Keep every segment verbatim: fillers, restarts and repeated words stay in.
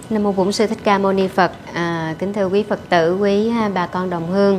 Nam mô Bổn Sư Thích Ca Mâu Ni Phật. À, kính thưa quý Phật tử, quý bà con đồng hương.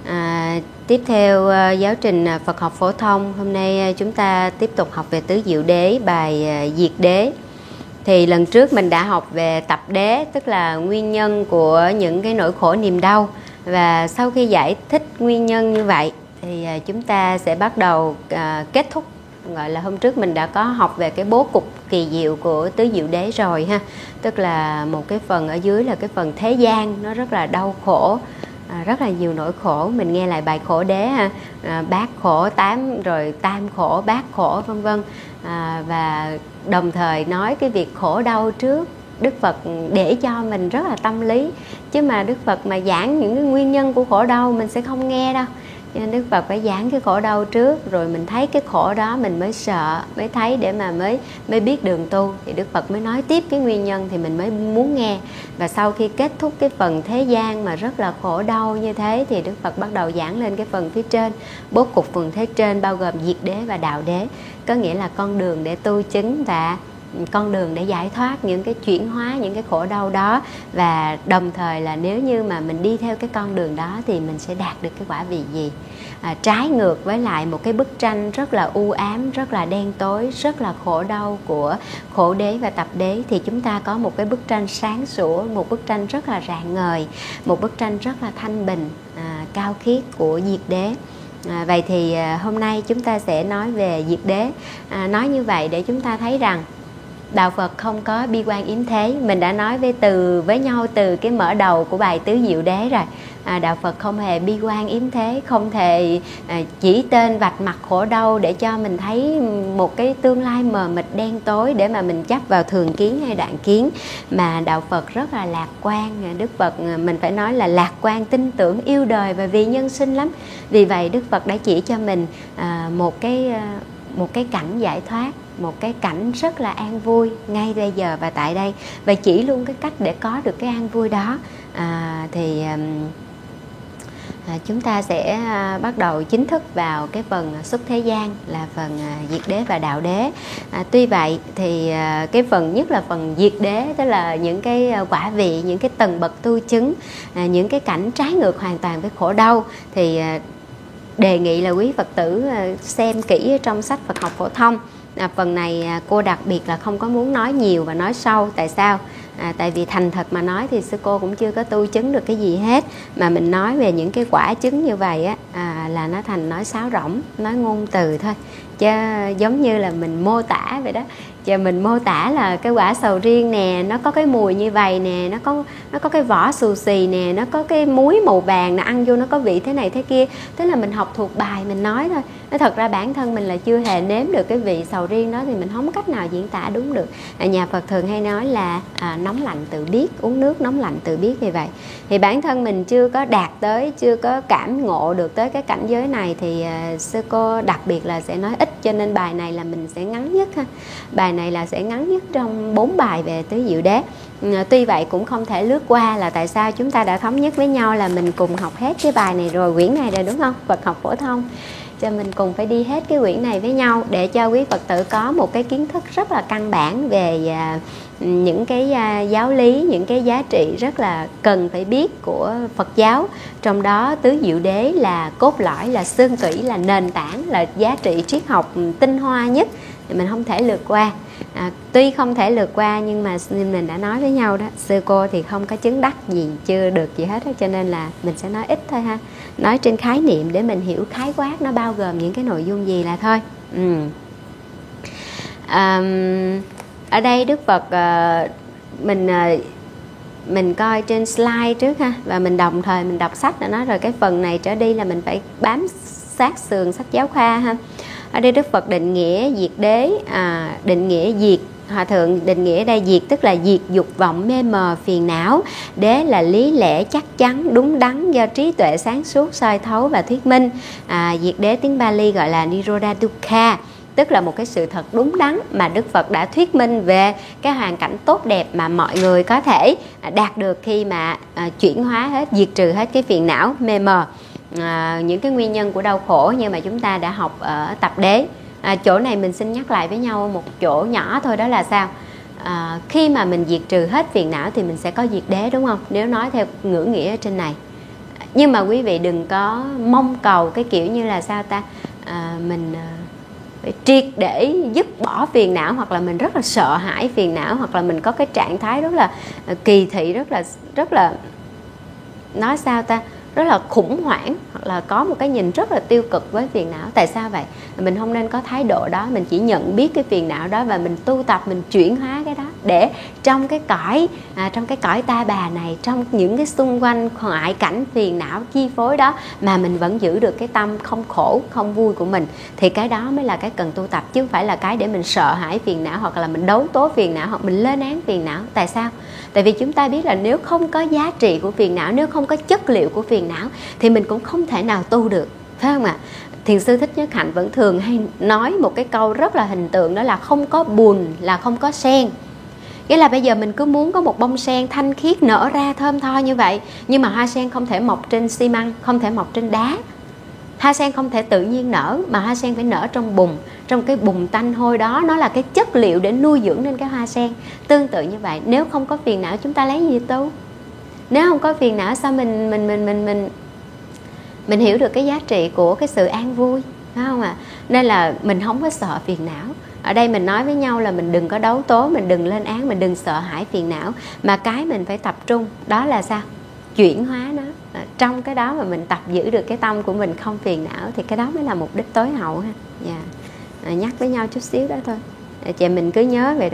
À, tiếp theo uh, giáo trình Phật học phổ thông, hôm nay uh, chúng ta tiếp tục học về tứ diệu đế, bài uh, diệt đế. Thì lần trước mình đã học về tập đế, tức là nguyên nhân của những cái nỗi khổ niềm đau. Và sau khi giải thích nguyên nhân như vậy thì uh, chúng ta sẽ bắt đầu uh, kết thúc. Gọi là hôm trước mình đã có học về cái bố cục kỳ diệu của tứ diệu đế rồi ha. Tức là một cái phần ở dưới là cái phần thế gian, nó rất là đau khổ, à, rất là nhiều nỗi khổ. Mình nghe lại bài khổ đế ha, à, bát khổ, tám rồi tam khổ, bát khổ vân vân. À, và đồng thời nói cái việc khổ đau trước Đức Phật để cho mình rất là tâm lý. Chứ mà Đức Phật mà giảng những cái nguyên nhân của khổ đau mình sẽ không nghe đâu. Nên Đức Phật phải giảng cái khổ đau trước, rồi mình thấy cái khổ đó mình mới sợ, mới thấy để mà mới mới biết đường tu. Thì Đức Phật mới nói tiếp cái nguyên nhân thì mình mới muốn nghe. Và sau khi kết thúc cái phần thế gian mà rất là khổ đau như thế thì Đức Phật bắt đầu giảng lên cái phần phía trên, bố cục phần thế trên bao gồm diệt đế và đạo đế. Có nghĩa là con đường để tu chứng và con đường để giải thoát những cái chuyển hóa những cái khổ đau đó. Và đồng thời là nếu như mà mình đi theo cái con đường đó thì mình sẽ đạt được cái quả vị gì. À, trái ngược với lại một cái bức tranh rất là u ám, rất là đen tối, rất là khổ đau của khổ đế và tập đế, thì chúng ta có một cái bức tranh sáng sủa, một bức tranh rất là rạng ngời, một bức tranh rất là thanh bình, à, cao khiết của diệt đế. À, vậy thì à, hôm nay chúng ta sẽ nói về diệt đế. À, nói như vậy để chúng ta thấy rằng Đạo Phật không có bi quan yếm thế. Mình đã nói với từ với nhau từ cái mở đầu của bài tứ diệu đế rồi. À, Đạo Phật không hề bi quan yếm thế, không thể à, chỉ tên vạch mặt khổ đau để cho mình thấy một cái tương lai mờ mịt đen tối để mà mình chấp vào thường kiến hay đoạn kiến. Mà Đạo Phật rất là lạc quan. Đức Phật mình phải nói là lạc quan, tin tưởng, yêu đời và vì nhân sinh lắm. Vì vậy Đức Phật đã chỉ cho mình à, một cái một cái cảnh giải thoát, một cái cảnh rất là an vui ngay bây giờ và tại đây, và chỉ luôn cái cách để có được cái an vui đó. À, thì à, chúng ta sẽ à, bắt đầu chính thức vào cái phần xuất thế gian là phần à, diệt đế và đạo đế. À, tuy vậy thì à, cái phần nhất là phần diệt đế, tức là những cái quả vị, những cái tầng bậc tu chứng, à, những cái cảnh trái ngược hoàn toàn với khổ đau, thì à, đề nghị là quý Phật tử xem kỹ trong sách Phật học phổ thông. À, phần này cô đặc biệt là không có muốn nói nhiều và nói sâu. Tại sao? À, tại vì thành thật mà nói thì sư cô cũng chưa có tu chứng được cái gì hết. Mà mình nói về những cái quả chứng như vậy á, à, là nó thành nói sáo rỗng, nói ngôn từ thôi. Chứ giống như là mình mô tả vậy đó. Chứ mình mô tả là cái quả sầu riêng nè, nó có cái mùi như vậy nè, nó có nó có cái vỏ xù xì nè, nó có cái muối màu vàng, nó ăn vô nó có vị thế này thế kia. Tức là mình học thuộc bài mình nói thôi. Nó thật ra bản thân mình là chưa hề nếm được cái vị sầu riêng đó thì mình không có cách nào diễn tả đúng được. À, nhà Phật thường hay nói là à, nóng lạnh tự biết, uống nước nóng lạnh tự biết như vậy. Thì bản thân mình chưa có đạt tới, chưa có cảm ngộ được tới cái cảnh giới này thì à, sư cô đặc biệt là sẽ nói ít, cho nên bài này là mình sẽ ngắn nhất ha. Bài này là sẽ ngắn nhất trong bốn bài về tứ diệu đế. À, tuy vậy cũng không thể lướt qua, là tại sao chúng ta đã thống nhất với nhau là mình cùng học hết cái bài này rồi, quyển này rồi đúng không? Phật học phổ thông. Cho mình cùng phải đi hết cái quyển này với nhau để cho quý Phật tử có một cái kiến thức rất là căn bản về à, những cái à, giáo lý, những cái giá trị rất là cần phải biết của Phật giáo. Trong đó tứ diệu đế là cốt lõi, là xương tủy, là nền tảng, là giá trị triết học tinh hoa nhất thì mình không thể lược qua. À, tuy không thể lược qua nhưng mà mình đã nói với nhau đó, sư cô thì không có chứng đắc gì, chưa được gì hết đó, cho nên là mình sẽ nói ít thôi ha, nói trên khái niệm để mình hiểu khái quát nó bao gồm những cái nội dung gì là thôi. ừ. à, Ở đây Đức Phật uh, mình uh, mình coi trên slide trước ha, và mình đồng thời mình đọc sách đã nói rồi, cái phần này trở đi là mình phải bám sát sườn sách giáo khoa ha. Ở đây Đức Phật định nghĩa diệt đế, à, định nghĩa diệt, Hòa Thượng định nghĩa đây diệt tức là diệt dục vọng mê mờ phiền não. Đế là lý lẽ chắc chắn, đúng đắn do trí tuệ sáng suốt soi thấu và thuyết minh. À, diệt đế tiếng Bali gọi là Nirodha Dukkha, tức là một cái sự thật đúng đắn mà Đức Phật đã thuyết minh về cái hoàn cảnh tốt đẹp mà mọi người có thể đạt được khi mà à, chuyển hóa hết, diệt trừ hết cái phiền não mê mờ. À, những cái nguyên nhân của đau khổ như mà chúng ta đã học ở tập đế. À, chỗ này mình xin nhắc lại với nhau một chỗ nhỏ thôi, đó là sao? à, khi mà mình diệt trừ hết phiền não thì mình sẽ có diệt đế, đúng không? Nếu nói theo ngữ nghĩa ở trên này. Nhưng mà quý vị đừng có mong cầu cái kiểu như là sao ta, à, mình à, phải triệt để dứt bỏ phiền não, hoặc là mình rất là sợ hãi phiền não, hoặc là mình có cái trạng thái rất là kỳ thị, rất là rất là nói sao ta, rất là khủng hoảng, hoặc là có một cái nhìn rất là tiêu cực với phiền não. Tại sao vậy? Mình không nên có thái độ đó. Mình chỉ nhận biết cái phiền não đó và mình tu tập, mình chuyển hóa cái đó để trong cái cõi à, trong cái cõi ta bà này, trong những cái xung quanh ngoại cảnh phiền não chi phối đó, mà mình vẫn giữ được cái tâm không khổ, không vui của mình. Thì cái đó mới là cái cần tu tập, chứ không phải là cái để mình sợ hãi phiền não, hoặc là mình đấu tố phiền não, hoặc mình lên án phiền não. Tại sao? Tại vì chúng ta biết là nếu không có giá trị của phiền não, nếu không có chất liệu của phiền não thì mình cũng không thể nào tu được, phải không ạ? Thiền sư Thích Nhất Hạnh vẫn thường hay nói một cái câu rất là hình tượng, đó là không có bùn là không có sen. Nghĩa là bây giờ mình cứ muốn có một bông sen thanh khiết nở ra thơm tho như vậy, nhưng mà hoa sen không thể mọc trên xi măng, không thể mọc trên đá. Hoa sen không thể tự nhiên nở, mà hoa sen phải nở trong bùn, trong cái bùn tanh hôi đó, nó là cái chất liệu để nuôi dưỡng nên cái hoa sen. Tương tự như vậy, nếu không có phiền não chúng ta lấy gì tu? Nếu không có phiền não sao mình mình mình mình mình mình hiểu được cái giá trị của cái sự an vui, phải không ạ? À? Nên là mình không có sợ phiền não. Ở đây mình nói với nhau là mình đừng có đấu tố, mình đừng lên án, mình đừng sợ hãi phiền não, mà cái mình phải tập trung đó là sao? Chuyển hóa nó. Trong cái đó mà mình tập giữ được cái tâm của mình không phiền não thì cái đó mới là mục đích tối hậu ha. Yeah. À, nhắc với nhau chút xíu đó thôi. À, chị mình cứ nhớ vậy đó.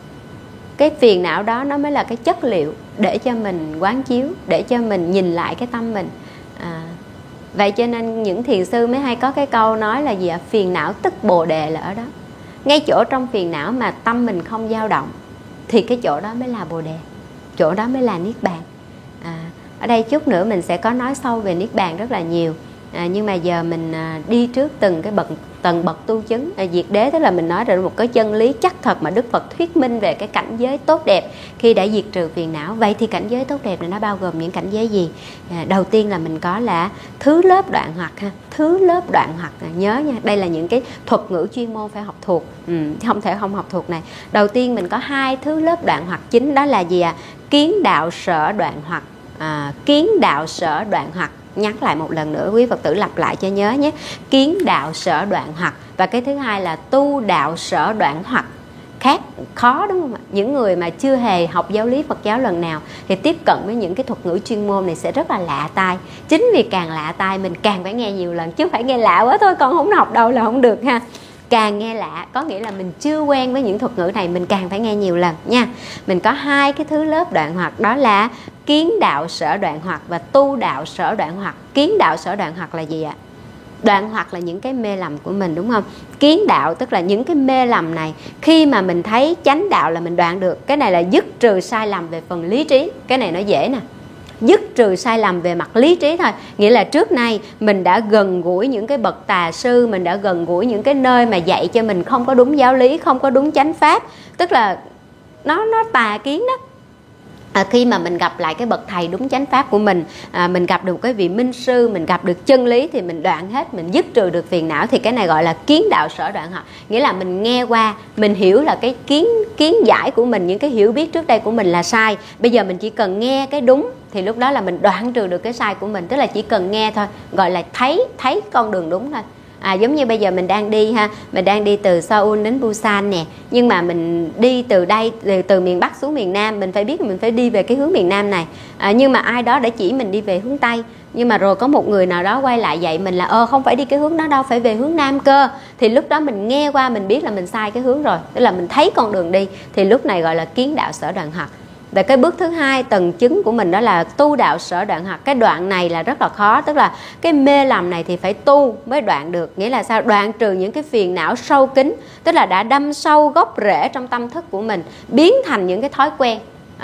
Cái phiền não đó nó mới là cái chất liệu để cho mình quán chiếu, để cho mình nhìn lại cái tâm mình. À, vậy cho nên những thiền sư mới hay có cái câu nói là gì ạ? Phiền não tức bồ đề là ở đó. Ngay chỗ trong phiền não mà tâm mình không dao động thì cái chỗ đó mới là bồ đề, chỗ đó mới là niết bàn. À, ở đây chút nữa mình sẽ có nói sâu về niết bàn rất là nhiều. À, nhưng mà giờ mình à, đi trước từng cái bậc tầng bậc tu chứng. À, diệt đế tức là mình nói rồi một cái chân lý chắc thật mà Đức Phật thuyết minh về cái cảnh giới tốt đẹp khi đã diệt trừ phiền não. Vậy thì cảnh giới tốt đẹp này nó bao gồm những cảnh giới gì? À, đầu tiên là mình có là thứ lớp đoạn hoặc ha, thứ lớp đoạn hoặc. À, nhớ nha, đây là những cái thuật ngữ chuyên môn phải học thuộc, ừ, không thể không học thuộc này. Đầu tiên mình có hai thứ lớp đoạn hoặc chính, đó là gì ạ? À? Kiến đạo sở đoạn hoặc. À, kiến đạo sở đoạn hoặc. Nhắc lại một lần nữa, quý Phật tử lặp lại cho nhớ nhé. Kiến đạo sở đoạn hoặc. Và cái thứ hai là tu đạo sở đoạn hoặc. Khác, khó đúng không ạ? Những người mà chưa hề học giáo lý Phật giáo lần nào thì tiếp cận với những cái thuật ngữ chuyên môn này sẽ rất là lạ tai. Chính vì càng lạ tai mình càng phải nghe nhiều lần, chứ không phải nghe lạ quá thôi con không học đâu là không được ha. Càng nghe lạ có nghĩa là mình chưa quen với những thuật ngữ này, mình càng phải nghe nhiều lần nha. Mình có hai cái thứ lớp đoạn hoặc, đó là kiến đạo sở đoạn hoặc và tu đạo sở đoạn hoặc. Kiến đạo sở đoạn hoặc là gì ạ? Đoạn hoặc là những cái mê lầm của mình, đúng không? Kiến đạo tức là những cái mê lầm này, khi mà mình thấy chánh đạo là mình đoạn được. Cái này là dứt trừ sai lầm về phần lý trí. Cái này nó dễ nè, dứt trừ sai lầm về mặt lý trí thôi. Nghĩa là trước nay mình đã gần gũi những cái bậc tà sư, mình đã gần gũi những cái nơi mà dạy cho mình không có đúng giáo lý, không có đúng chánh pháp, tức là nó nó tà kiến đó. À, khi mà mình gặp lại cái bậc thầy đúng chánh pháp của mình, à, mình gặp được cái vị minh sư, mình gặp được chân lý thì mình đoạn hết, mình dứt trừ được phiền não, thì cái này gọi là kiến đạo sở đoạn hoặc. Nghĩa là mình nghe qua, mình hiểu là cái kiến kiến giải của mình, những cái hiểu biết trước đây của mình là sai. Bây giờ mình chỉ cần nghe cái đúng thì lúc đó là mình đoạn trừ được cái sai của mình, tức là chỉ cần nghe thôi, gọi là thấy thấy con đường đúng thôi. À, giống như bây giờ mình đang đi ha, mình đang đi từ Seoul đến Busan nè, nhưng mà mình đi từ đây từ, từ miền Bắc xuống miền Nam, mình phải biết mình phải đi về cái hướng miền Nam này, à, nhưng mà ai đó đã chỉ mình đi về hướng Tây, nhưng mà rồi có một người nào đó quay lại dạy mình là ơ không phải đi cái hướng đó đâu, phải về hướng Nam cơ. Thì lúc đó mình nghe qua mình biết là mình sai cái hướng rồi, tức là mình thấy con đường đi, thì lúc này gọi là kiến đạo sở đoạn hoặc. Và cái bước thứ hai tầng chứng của mình đó là tu đạo sở đoạn hoặc. Cái đoạn này là rất là khó, tức là cái mê lầm này thì phải tu mới đoạn được. Nghĩa là sao? Đoạn trừ những cái phiền não sâu kín, tức là đã đâm sâu gốc rễ trong tâm thức của mình, biến thành những cái thói quen.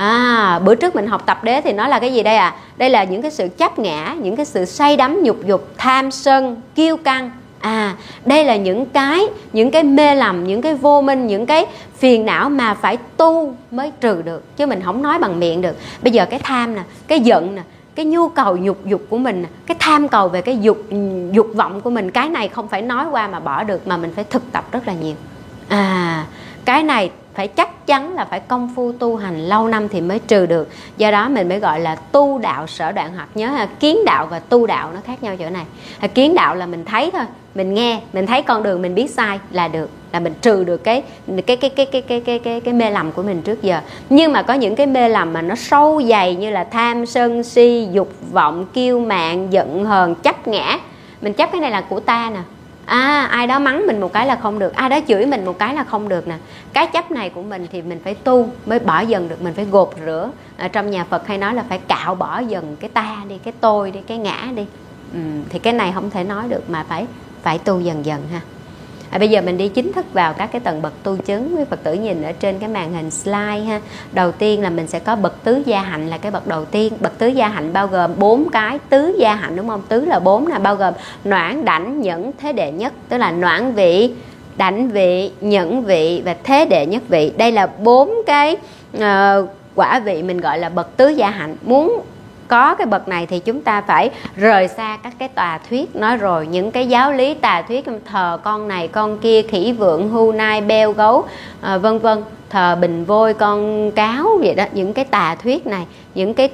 À, bữa trước mình học tập đế thì nói là cái gì đây à? Đây là những cái sự chấp ngã, những cái sự say đắm nhục dục, tham sân, kiêu căng. À, đây là những cái những cái mê lầm, những cái vô minh, những cái phiền não mà phải tu mới trừ được, chứ mình không nói bằng miệng được. Bây giờ cái tham nè, cái giận nè, cái nhu cầu nhục dục của mình, cái tham cầu về cái dục dục vọng của mình, cái này không phải nói qua mà bỏ được, mà mình phải thực tập rất là nhiều. À, cái này phải chắc chắn là phải công phu tu hành lâu năm thì mới trừ được. Do đó mình mới gọi là tu đạo sở đoạn hoặc. Nhớ ha, kiến đạo và tu đạo nó khác nhau chỗ này. Kiến đạo là mình thấy thôi, mình nghe, mình thấy con đường mình biết sai là được, là mình trừ được cái cái cái cái cái cái cái cái, cái mê lầm của mình trước giờ. Nhưng mà có những cái mê lầm mà nó sâu dày như là tham sân si, dục vọng, kiêu mạn, giận hờn, chấp ngã. Mình chấp cái này là của ta nè. À, ai đó mắng mình một cái là không được, ai đó chửi mình một cái là không được nè. Cái chấp này của mình thì mình phải tu mới bỏ dần được, mình phải gột rửa. Ở trong nhà Phật hay nói là phải cạo bỏ dần cái ta đi, cái tôi đi, cái ngã đi. Ừ, thì cái này không thể nói được mà phải phải tu dần dần ha. À, bây giờ mình đi chính thức vào các cái tầng bậc tu chứng. Quý Phật tử nhìn ở trên cái màn hình slide ha. Đầu tiên là mình sẽ có bậc tứ gia hạnh là cái bậc đầu tiên. Bậc tứ gia hạnh bao gồm bốn cái tứ gia hạnh, đúng không? Tứ là bốn, là bao gồm noãn, đảnh, nhẫn, thế đệ nhất. Tức là noãn vị, đảnh vị, nhẫn vị và thế đệ nhất vị. Đây là bốn cái uh, quả vị mình gọi là bậc tứ gia hạnh. Muốn có cái bậc này thì chúng ta phải rời xa các cái tà thuyết. Nói rồi, những cái giáo lý tà thuyết, thờ con này con kia, khỉ vượng hưu nai beo gấu, à, vân vân, thờ bình vôi con cáo vậy đó. Những cái tà thuyết này, những cái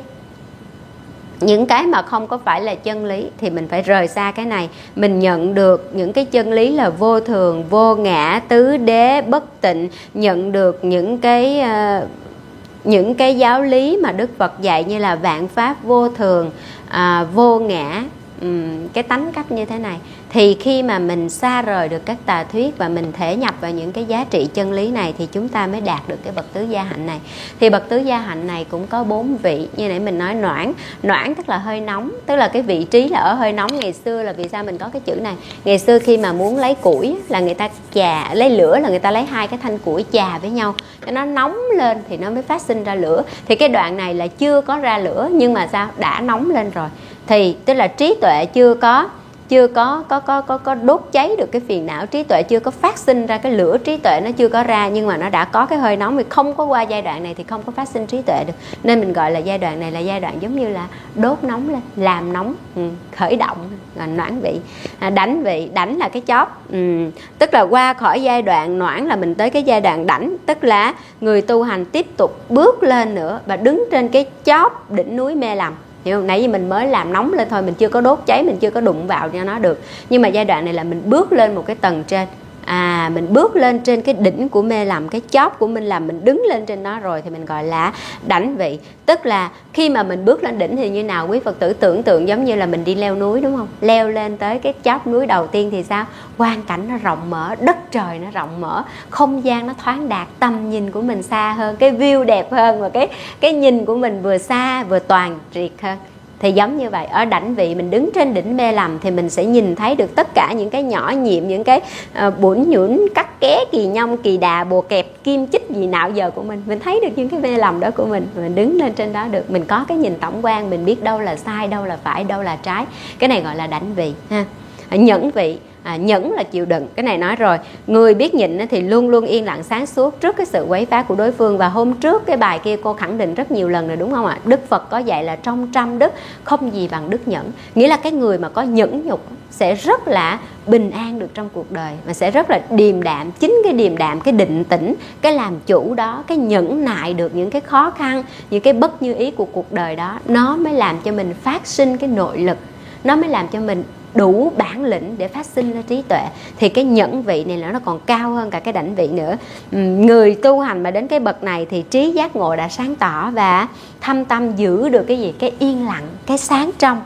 những cái mà không có phải là chân lý thì mình phải rời xa cái này. Mình nhận được những cái chân lý là vô thường, vô ngã, tứ đế, bất tịnh. Nhận được những cái uh, những cái giáo lý mà Đức Phật dạy như là vạn pháp vô thường, à, vô ngã, um, cái tánh cách như thế này. Thì khi mà mình xa rời được các tà thuyết và mình thể nhập vào những cái giá trị chân lý này thì chúng ta mới đạt được cái bậc tứ gia hạnh này. Thì bậc tứ gia hạnh này cũng có bốn vị. Như nãy mình nói noãn. Noãn tức là hơi nóng, tức là cái vị trí là ở hơi nóng. Ngày xưa là vì sao mình có cái chữ này? Ngày xưa khi mà muốn lấy củi là người ta chà, lấy lửa là người ta lấy hai cái thanh củi chà với nhau cho nó nóng lên thì nó mới phát sinh ra lửa. Thì cái đoạn này là chưa có ra lửa nhưng mà sao? Đã nóng lên rồi. Thì tức là trí tuệ chưa có chưa có có có có có đốt cháy được cái phiền não, trí tuệ chưa có phát sinh ra cái lửa trí tuệ, nó chưa có ra nhưng mà nó đã có cái hơi nóng. Vì không có qua giai đoạn này thì không có phát sinh trí tuệ được, nên mình gọi là giai đoạn này là giai đoạn giống như là đốt nóng lên, làm nóng, ừ, khởi động, là noãn vị. À, đảnh vị, đảnh là cái chóp, ừ, tức là qua khỏi giai đoạn noãn là mình tới cái giai đoạn đảnh, tức là người tu hành tiếp tục bước lên nữa và đứng trên cái chóp đỉnh núi mê lầm. Hiểu không? Nãy giờ mình mới làm nóng lên thôi, mình chưa có đốt cháy, mình chưa có đụng vào cho nó được. Nhưng mà giai đoạn này là mình bước lên một cái tầng trên. À, mình bước lên trên cái đỉnh của mê lầm, cái chóp của mình là mình đứng lên trên đó rồi thì mình gọi là đảnh vị. Tức là khi mà mình bước lên đỉnh thì như nào? Quý Phật tử tưởng tượng giống như là mình đi leo núi, đúng không? Leo lên tới cái chóp núi đầu tiên thì sao? Quang cảnh nó rộng mở, đất trời nó rộng mở, không gian nó thoáng đạt, tầm nhìn của mình xa hơn, cái view đẹp hơn và cái cái nhìn của mình vừa xa vừa toàn triệt hơn. Thì giống như vậy, ở đảnh vị mình đứng trên đỉnh mê lầm thì mình sẽ nhìn thấy được tất cả những cái nhỏ nhiệm, những cái uh, bủn nhũn, cắt ké, kỳ nhông, kỳ đà, bùa kẹp, kim chích gì nào giờ của mình. Mình thấy được những cái mê lầm đó của mình, mình đứng lên trên đó được. Mình có cái nhìn tổng quan, mình biết đâu là sai, đâu là phải, đâu là trái. Cái này gọi là đảnh vị ha. Nhẫn vị. À, nhẫn là chịu đựng, cái này nói rồi. Người biết nhịn thì luôn luôn yên lặng sáng suốt trước cái sự quấy phá của đối phương. Và hôm trước cái bài kia cô khẳng định rất nhiều lần rồi, đúng không ạ? Đức Phật có dạy là trong trăm đức không gì bằng đức nhẫn. Nghĩa là cái người mà có nhẫn nhục sẽ rất là bình an được trong cuộc đời, mà sẽ rất là điềm đạm. Chính cái điềm đạm, cái định tĩnh, cái làm chủ đó, cái nhẫn nại được những cái khó khăn, những cái bất như ý của cuộc đời đó, nó mới làm cho mình phát sinh cái nội lực, nó mới làm cho mình đủ bản lĩnh để phát sinh ra trí tuệ. Thì cái nhẫn vị này nó còn cao hơn cả cái đảnh vị nữa. Người tu hành mà đến cái bậc này thì trí giác ngộ đã sáng tỏ và thâm tâm giữ được cái gì? Cái yên lặng, cái sáng trong.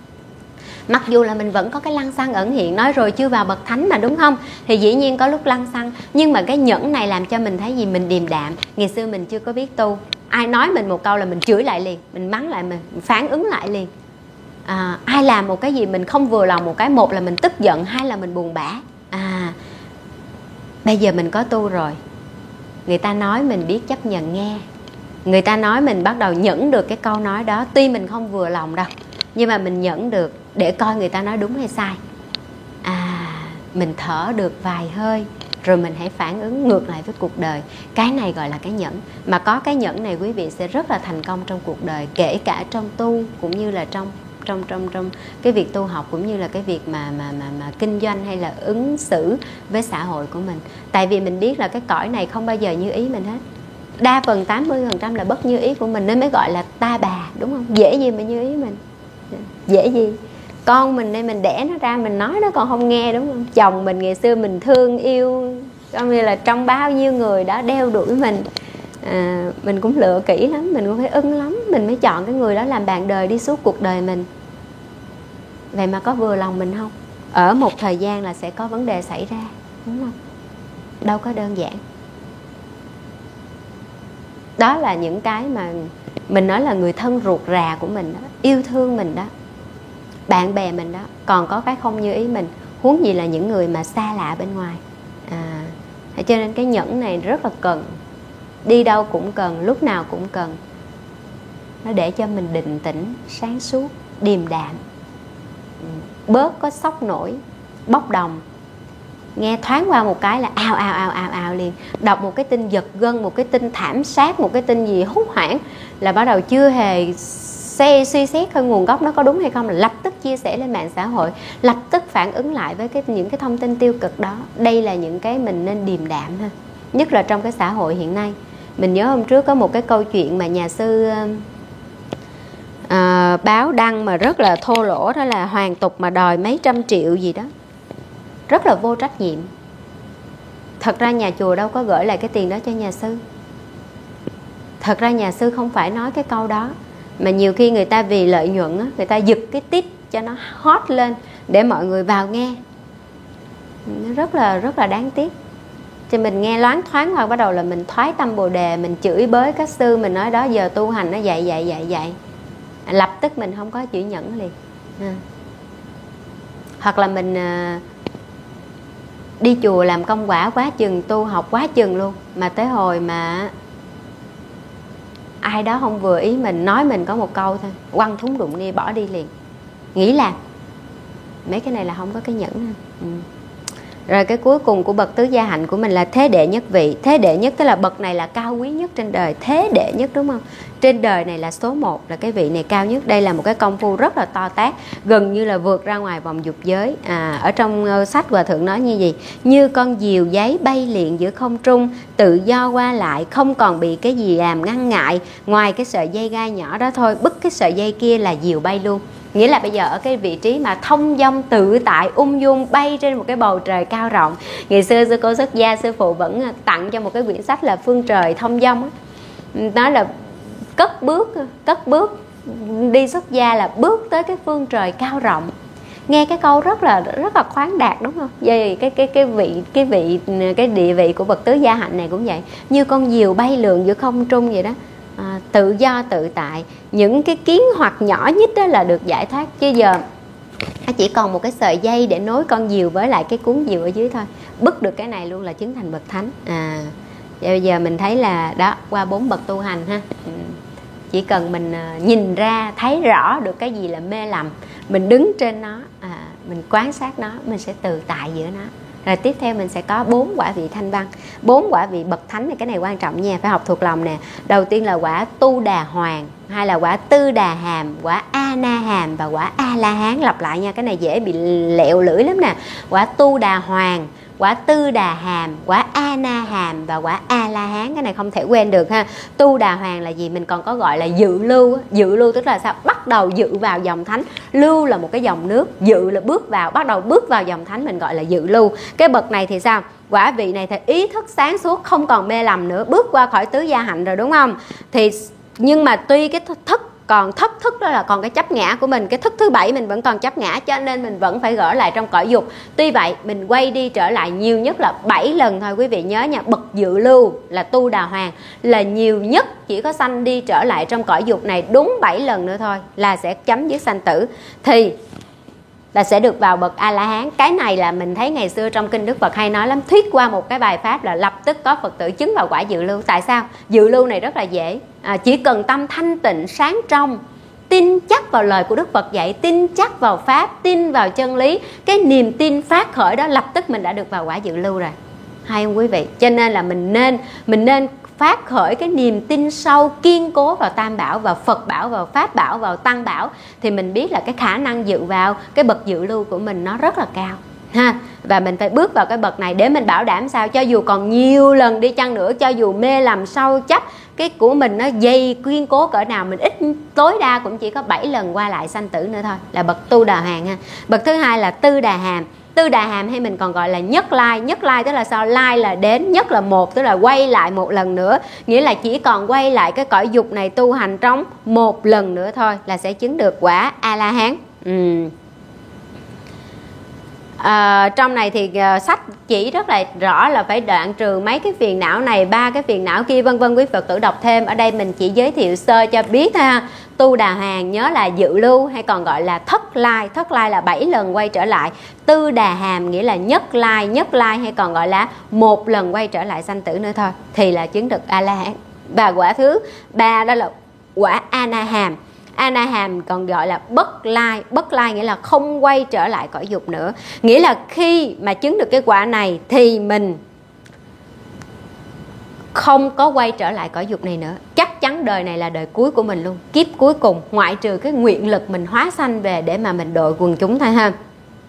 Mặc dù là mình vẫn có cái lăng xăng ẩn hiện, nói rồi chưa vào bậc thánh mà, đúng không? Thì dĩ nhiên có lúc lăng xăng, nhưng mà cái nhẫn này làm cho mình thấy gì? Mình điềm đạm. Ngày xưa mình chưa có biết tu, ai nói mình một câu là mình chửi lại liền, mình mắng lại, mình phản ứng lại liền. À, ai làm một cái gì mình không vừa lòng một cái, một là mình tức giận, hai là mình buồn bã. À, bây giờ mình có tu rồi, người ta nói mình biết chấp nhận nghe, người ta nói mình bắt đầu nhẫn được cái câu nói đó. Tuy mình không vừa lòng đâu, nhưng mà mình nhẫn được để coi người ta nói đúng hay sai. À, mình thở được vài hơi rồi mình hãy phản ứng ngược lại với cuộc đời. Cái này gọi là cái nhẫn. Mà có cái nhẫn này quý vị sẽ rất là thành công trong cuộc đời, kể cả trong tu cũng như là trong trong trong trong cái việc tu học cũng như là cái việc mà mà mà mà kinh doanh hay là ứng xử với xã hội của mình. Tại vì mình biết là cái cõi này không bao giờ như ý mình hết. Đa phần tám mươi phần trăm là bất như ý của mình nên mới gọi là ta bà, đúng không? Dễ gì mà như ý mình. Dễ gì? Con mình đây mình đẻ nó ra mình nói nó còn không nghe, đúng không? Chồng mình ngày xưa mình thương yêu, coi như là trong bao nhiêu người đã đeo đuổi mình, à, mình cũng lựa kỹ lắm, mình cũng phải ưng lắm, mình mới chọn cái người đó làm bạn đời đi suốt cuộc đời mình. Vậy mà có vừa lòng mình không? Ở một thời gian là sẽ có vấn đề xảy ra, đúng không? Đâu có đơn giản. Đó là những cái mà mình nói là người thân ruột rà của mình đó, yêu thương mình đó, bạn bè mình đó, còn có cái không như ý mình, huống gì là những người mà xa lạ bên ngoài. À, cho nên cái nhẫn này rất là cần, đi đâu cũng cần, lúc nào cũng cần. Nó để cho mình định tĩnh, sáng suốt, điềm đạm, bớt có sốc nổi, bốc đồng. Nghe thoáng qua một cái là ào ào ào ào ào liền. Đọc một cái tin giật gân, một cái tin thảm sát, một cái tin gì hốt hoảng là bắt đầu chưa hề xe suy xét hơi nguồn gốc nó có đúng hay không là lập tức chia sẻ lên mạng xã hội, lập tức phản ứng lại với cái những cái thông tin tiêu cực đó. Đây là những cái mình nên điềm đạm ha, nhất là trong cái xã hội hiện nay. Mình nhớ hôm trước có một cái câu chuyện mà nhà sư à, báo đăng mà rất là thô lỗ, đó là hoàng tục mà đòi mấy trăm triệu gì đó, rất là vô trách nhiệm. Thật ra nhà chùa đâu có gửi lại cái tiền đó cho nhà sư. Thật ra nhà sư không phải nói cái câu đó, mà nhiều khi người ta vì lợi nhuận á, người ta giật cái tít cho nó hot lên để mọi người vào nghe. Nó rất là rất là đáng tiếc. Thì mình nghe loáng thoáng hoặc bắt đầu là mình thoái tâm bồ đề, mình chửi bới các sư, mình nói đó giờ tu hành nó dạy dạy dạy dạy, lập tức mình không có chữ nhẫn liền. À. Hoặc là mình à, đi chùa làm công quả quá chừng, tu học quá chừng luôn, mà tới hồi mà ai đó không vừa ý mình, nói mình có một câu thôi, quăng thúng đụng đi, bỏ đi liền, nghĩ làm. Mấy cái này là không có cái nhẫn. Ừ. Rồi cái cuối cùng của bậc tứ gia hạnh của mình là thế đệ nhất vị. Thế đệ nhất tức là bậc này là cao quý nhất trên đời, thế đệ nhất, đúng không? Trên đời này là số một, là cái vị này cao nhất. Đây là một cái công phu rất là to tát, gần như là vượt ra ngoài vòng dục giới. À, ở trong uh, sách Hòa Thượng nói như gì? Như con diều giấy bay liền giữa không trung, tự do qua lại, không còn bị cái gì làm ngăn ngại, ngoài cái sợi dây gai nhỏ đó thôi. Bứt cái sợi dây kia là diều bay luôn. Nghĩa là bây giờ ở cái vị trí mà thông dong tự tại, ung dung bay trên một cái bầu trời cao rộng. Ngày xưa sư cô xuất gia, sư phụ vẫn tặng cho một cái quyển sách là Phương Trời Thông Dong. Nói là cất bước, cất bước đi xuất gia là bước tới cái phương trời cao rộng. Nghe cái câu rất là rất là khoáng đạt, đúng không? Vậy cái cái cái vị cái vị cái địa vị của bậc tứ gia hạnh này cũng vậy. Như con diều bay lượn giữa không trung vậy đó. À, tự do tự tại, những cái kiến hoặc nhỏ nhất đó là được giải thoát. Chứ giờ chỉ còn một cái sợi dây để nối con diều với lại cái cuốn diều ở dưới thôi. Bứt được cái này luôn là chứng thành bậc thánh. À, bây giờ mình thấy là đó, qua bốn bậc tu hành ha. Chỉ cần mình nhìn ra, thấy rõ được cái gì là mê lầm, mình đứng trên nó, à, mình quan sát nó, mình sẽ tự tại giữa nó. Rồi tiếp theo mình sẽ có bốn quả vị thanh văn. Bốn quả vị bậc thánh này, cái này quan trọng nha, phải học thuộc lòng nè. Đầu tiên là quả tu đà hoàng, hai là quả tư đà hàm, quả a na hàm và quả a la hán. Lặp lại nha, cái này dễ bị lẹo lưỡi lắm nè. Quả tu đà hoàng, quả tư đà hàm, quả a na hàm và quả a la hán. Cái này không thể quên được ha. Tu đà hoàng là gì? Mình còn có gọi là dự lưu. Dự lưu tức là sao? Bắt đầu dự vào dòng thánh. Lưu là một cái dòng nước, dự là bước vào, bắt đầu bước vào dòng thánh, mình gọi là dự lưu. Cái bậc này thì sao? Quả vị này thì ý thức sáng suốt, không còn mê lầm nữa, bước qua khỏi tứ gia hạnh rồi, đúng không? Thì nhưng mà tuy cái thức còn thất thức, đó là còn cái chấp ngã của mình, cái thức thứ bảy mình vẫn còn chấp ngã, cho nên mình vẫn phải gỡ lại trong cõi dục. Tuy vậy mình quay đi trở lại nhiều nhất là bảy lần thôi, quý vị nhớ nha. Bậc dự lưu là tu đà hoàng là nhiều nhất, chỉ có sanh đi trở lại trong cõi dục này đúng bảy lần nữa thôi là sẽ chấm dứt sanh tử, thì là sẽ được vào bậc A La Hán. Cái này là mình thấy ngày xưa trong kinh Đức Phật hay nói lắm, thuyết qua một cái bài pháp là lập tức có Phật tử chứng vào quả dự lưu. Tại sao? Dự lưu này rất là dễ, à, chỉ cần tâm thanh tịnh sáng trong, tin chắc vào lời của Đức Phật dạy, tin chắc vào pháp, tin vào chân lý, cái niềm tin phát khởi đó, lập tức mình đã được vào quả dự lưu rồi. Hay không quý vị? Cho nên là mình nên mình nên phát khởi cái niềm tin sâu kiên cố vào Tam Bảo, vào Phật Bảo, vào Pháp Bảo, vào Tăng Bảo, thì mình biết là cái khả năng dự vào cái bậc dự lưu của mình nó rất là cao ha. Và mình phải bước vào cái bậc này để mình bảo đảm sao cho dù còn nhiều lần đi chăng nữa, cho dù mê lầm sâu chấp cái của mình nó dày kiên cố cỡ nào, mình ít tối đa cũng chỉ có bảy lần qua lại sanh tử nữa thôi, là bậc tu đà hoàng ha. Bậc thứ hai là tư đà hàm. Tư đà hàm hay mình còn gọi là nhất lai. Nhất lai tức là sao? Lai là đến, nhất là một, tức là quay lại một lần nữa, nghĩa là chỉ còn quay lại cái cõi dục này tu hành trong một lần nữa thôi là sẽ chứng được quả A La Hán. Ừ. À, trong này thì uh, sách chỉ rất là rõ là phải đoạn trừ mấy cái phiền não này, ba cái phiền não kia vân vân, quý Phật tử đọc thêm. Ở đây mình chỉ giới thiệu sơ cho biết ha. Tu đà hoàng nhớ là dự lưu hay còn gọi là thất lai. Thất lai là bảy lần quay trở lại. Tư đà hàm nghĩa là nhất lai. Nhất lai hay còn gọi là một lần quay trở lại sanh tử nữa thôi thì là chứng được A La Hán. Và quả thứ ba đó là quả A Na Hàm. A Na Hàm còn gọi là bất lai. Bất lai nghĩa là không quay trở lại cõi dục nữa. Nghĩa là khi mà chứng được cái quả này thì mình không có quay trở lại cõi dục này nữa. Chắc chắn đời này là đời cuối của mình luôn, kiếp cuối cùng, ngoại trừ cái nguyện lực mình hóa sanh về để mà mình độ quần chúng thôi ha.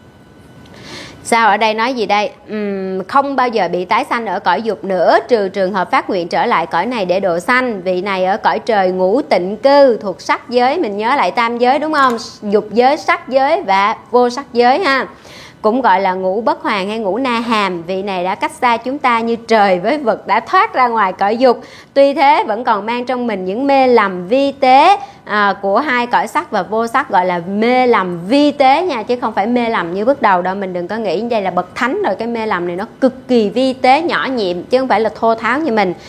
Sao ở đây nói gì đây? Uhm, không bao giờ bị tái sanh ở cõi dục nữa, trừ trường hợp phát nguyện trở lại cõi này để độ sanh. Vị này ở cõi trời ngũ tịnh cư thuộc sắc giới. Mình nhớ lại tam giới đúng không? Dục giới, sắc giới và vô sắc giới ha. Cũng gọi là ngũ bất hoàng hay ngũ na hàm. Vị này đã cách xa chúng ta như trời với vực, đã thoát ra ngoài cõi dục. Tuy thế vẫn còn mang trong mình những mê lầm vi tế à, của hai cõi sắc và vô sắc, gọi là mê lầm vi tế nha, chứ không phải mê lầm như bước đầu đâu. Mình đừng có nghĩ đây là bậc thánh rồi, cái mê lầm này nó cực kỳ vi tế, nhỏ nhiệm, chứ không phải là thô tháo như mình.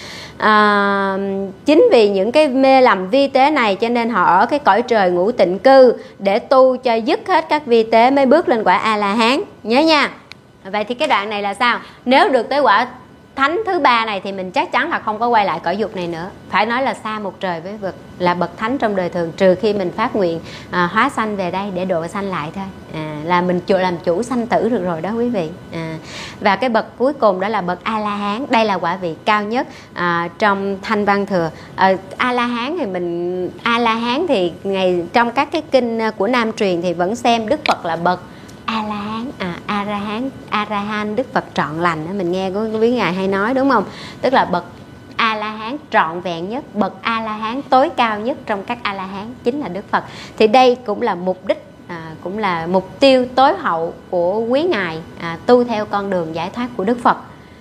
À, chính vì những cái mê lầm vi tế này cho nên họ ở cái cõi trời ngũ tịnh cư để tu cho dứt hết các vi tế mới bước lên quả A La Hán, nhớ nha. Vậy thì cái đoạn này là sao? Nếu được tới quả thánh thứ ba này thì mình chắc chắn là không có quay lại cõi dục này nữa. Phải nói là xa một trời với vực, là bậc thánh trong đời thường, trừ khi mình phát nguyện à, hóa sanh về đây để độ sanh lại thôi. À, là mình chủ làm chủ sanh tử được rồi đó quý vị. À, và cái bậc cuối cùng đó là bậc A La Hán. Đây là quả vị cao nhất à, trong Thanh Văn Thừa. À, A La Hán thì mình A La Hán thì ngày trong các cái kinh của Nam truyền thì vẫn xem Đức Phật là bậc A La Hán, à A La Hán, A La Hán Đức Phật trọn lành đó, mình nghe có quý ngài hay nói đúng không? Tức là bậc A La Hán trọn vẹn nhất, bậc A La Hán tối cao nhất trong các A La Hán chính là Đức Phật. Thì đây cũng là mục đích, à, cũng là mục tiêu tối hậu của quý ngài à, tu theo con đường giải thoát của Đức Phật.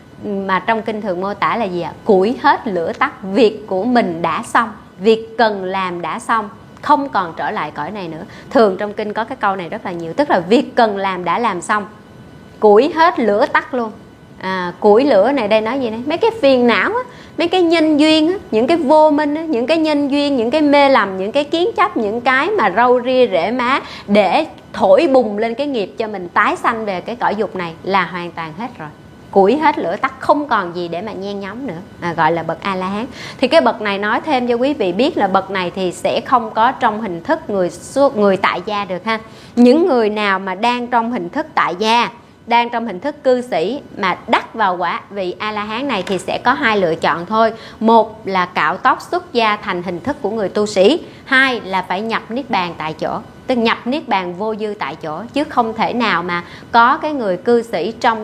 Mà trong kinh thường mô tả là gì ạ? Củi hết lửa tắt, việc của mình đã xong, việc cần làm đã xong, không còn trở lại cõi này nữa. Thường trong kinh có cái câu này rất là nhiều, tức là việc cần làm đã làm xong, củi hết lửa tắt luôn. À, củi lửa này đây nói gì đấy? Mấy cái phiền não á, mấy cái nhân duyên á, những cái vô minh á, những cái nhân duyên, những cái mê lầm, những cái kiến chấp, những cái mà râu ria rễ má để thổi bùng lên cái nghiệp cho mình tái sanh về cái cõi dục này là hoàn toàn hết rồi. Củi hết lửa tắt, không còn gì để mà nhen nhóm nữa, à, gọi là bậc A La Hán. Thì cái bậc này nói thêm cho quý vị biết là bậc này thì sẽ không có trong hình thức người người tại gia được ha. Những người nào mà đang trong hình thức tại gia, đang trong hình thức cư sĩ mà đắc vào quả vị A La Hán này thì sẽ có hai lựa chọn thôi. Một là cạo tóc xuất gia thành hình thức của người tu sĩ, hai là phải nhập niết bàn tại chỗ, tức nhập niết bàn vô dư tại chỗ, chứ không thể nào mà có cái người cư sĩ trong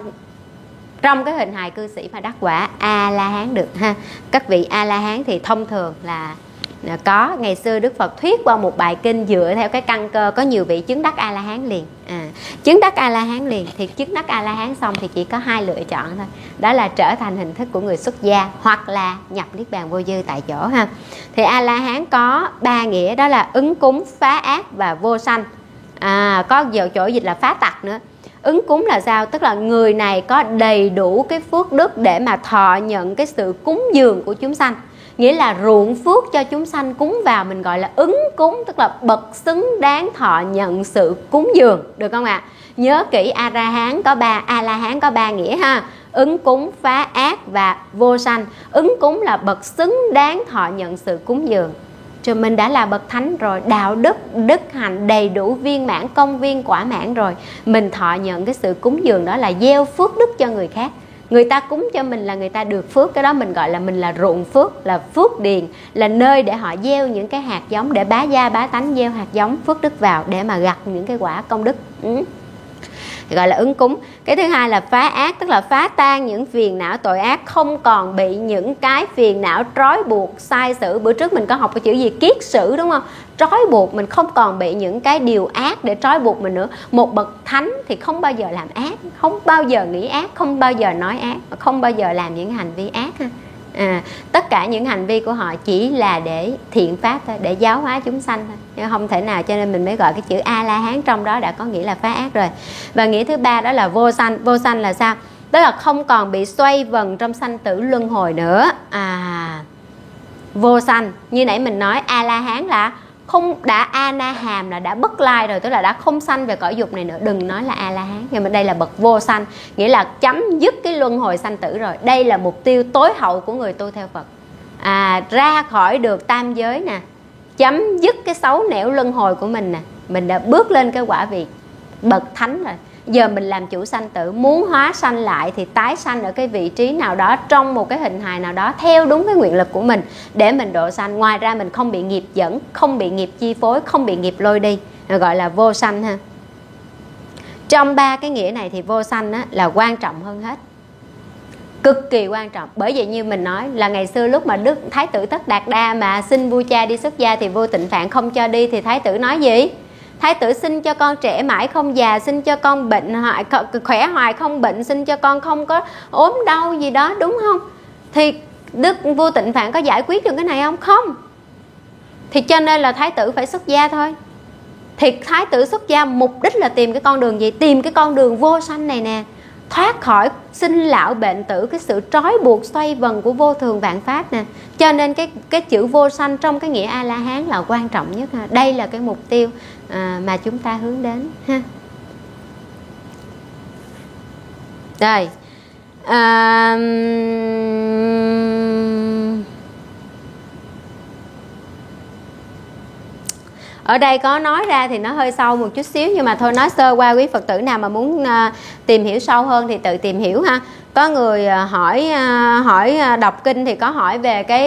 trong cái hình hài cư sĩ mà đắc quả A La Hán được ha. Các vị A La Hán thì thông thường là có, ngày xưa Đức Phật thuyết qua một bài kinh dựa theo cái căn cơ, có nhiều vị chứng đắc A La Hán liền. À, chứng đắc A La Hán liền thì chứng đắc A La Hán xong thì chỉ có hai lựa chọn thôi, đó là trở thành hình thức của người xuất gia hoặc là nhập niết bàn vô dư tại chỗ ha. Thì A La Hán có ba nghĩa, đó là ứng cúng, phá ác và vô sanh. À, có nhiều chỗ dịch là phá tặc nữa. Ứng cúng là sao? Tức là người này có đầy đủ cái phước đức để mà thọ nhận cái sự cúng dường của chúng sanh, nghĩa là ruộng phước cho chúng sanh cúng vào, mình gọi là ứng cúng, tức là bậc xứng đáng thọ nhận sự cúng dường, được không ạ? Nhớ kỹ, A La Hán có ba, A La Hán có ba nghĩa ha: ứng cúng, phá ác và vô sanh. Ứng cúng là bậc xứng đáng thọ nhận sự cúng dường. Rồi mình đã là bậc thánh rồi, đạo đức, đức hạnh đầy đủ viên mãn, công viên quả mãn rồi, mình thọ nhận cái sự cúng dường đó là gieo phước đức cho người khác. Người ta cúng cho mình là người ta được phước, cái đó mình gọi là mình là ruộng phước, là phước điền, là nơi để họ gieo những cái hạt giống, để bá gia bá tánh gieo hạt giống phước đức vào để mà gặt những cái quả công đức. Ừ. Gọi là ứng cúng. Cái thứ hai là phá ác, tức là phá tan những phiền não tội ác, không còn bị những cái phiền não trói buộc sai sử. Bữa trước mình có học cái chữ gì kiết sử đúng không? Trói buộc mình, không còn bị những cái điều ác để trói buộc mình nữa. Một bậc thánh thì không bao giờ làm ác, không bao giờ nghĩ ác, không bao giờ nói ác, không bao giờ làm những hành vi ác ha. À, tất cả những hành vi của họ chỉ là để thiện pháp thôi, để giáo hóa chúng sanh thôi, nhưng không thể nào, cho nên mình mới gọi cái chữ A La Hán trong đó đã có nghĩa là phá ác rồi. Và nghĩa thứ ba đó là vô sanh. Vô sanh là sao? Tức là không còn bị xoay vần trong sanh tử luân hồi nữa. À, vô sanh như nãy mình nói, A La Hán là không, đã A Na Hàm là đã bất lai rồi, tức là đã không sanh về cõi dục này nữa, đừng nói là A La Hán. Nhưng mà đây là bậc vô sanh, nghĩa là chấm dứt cái luân hồi sanh tử rồi. Đây là mục tiêu tối hậu của người tu theo Phật. À, ra khỏi được tam giới nè, chấm dứt cái xấu nẻo luân hồi của mình nè, mình đã bước lên cái quả vị bậc thánh rồi. Giờ mình làm chủ sanh tử, muốn hóa sanh lại thì tái sanh ở cái vị trí nào đó, trong một cái hình hài nào đó, theo đúng cái nguyện lực của mình để mình độ sanh. Ngoài ra mình không bị nghiệp dẫn, không bị nghiệp chi phối, không bị nghiệp lôi đi, gọi là vô sanh ha. Trong ba cái nghĩa này thì vô sanh á, là quan trọng hơn hết, cực kỳ quan trọng. Bởi vậy như mình nói là ngày xưa lúc mà Đức Thái tử Tất Đạt Đa mà xin vua cha đi xuất gia thì vua Tịnh Phạn không cho đi, thì Thái tử nói gì? Thái tử xin cho con trẻ mãi không già, xin cho con bệnh hoài, khỏe hoài không bệnh, xin cho con không có ốm đau gì đó, đúng không? Thì Đức vua Tịnh Phạn có giải quyết được cái này không? Không. Thì cho nên là Thái tử phải xuất gia thôi. Thì Thái tử xuất gia mục đích là tìm cái con đường gì? Tìm cái con đường vô sanh này nè, thoát khỏi sinh lão bệnh tử, cái sự trói buộc xoay vần của vô thường vạn pháp nè. Cho nên cái cái chữ vô sanh trong cái nghĩa A La Hán là quan trọng nhất ha. Đây là cái mục tiêu à, mà chúng ta hướng đến ha. Rồi à, ở đây có nói ra thì nó hơi sâu một chút xíu, nhưng mà thôi nói sơ qua, quý Phật tử nào mà muốn uh, tìm hiểu sâu hơn thì tự tìm hiểu ha. Có người uh, hỏi uh, hỏi uh, đọc kinh thì có hỏi về cái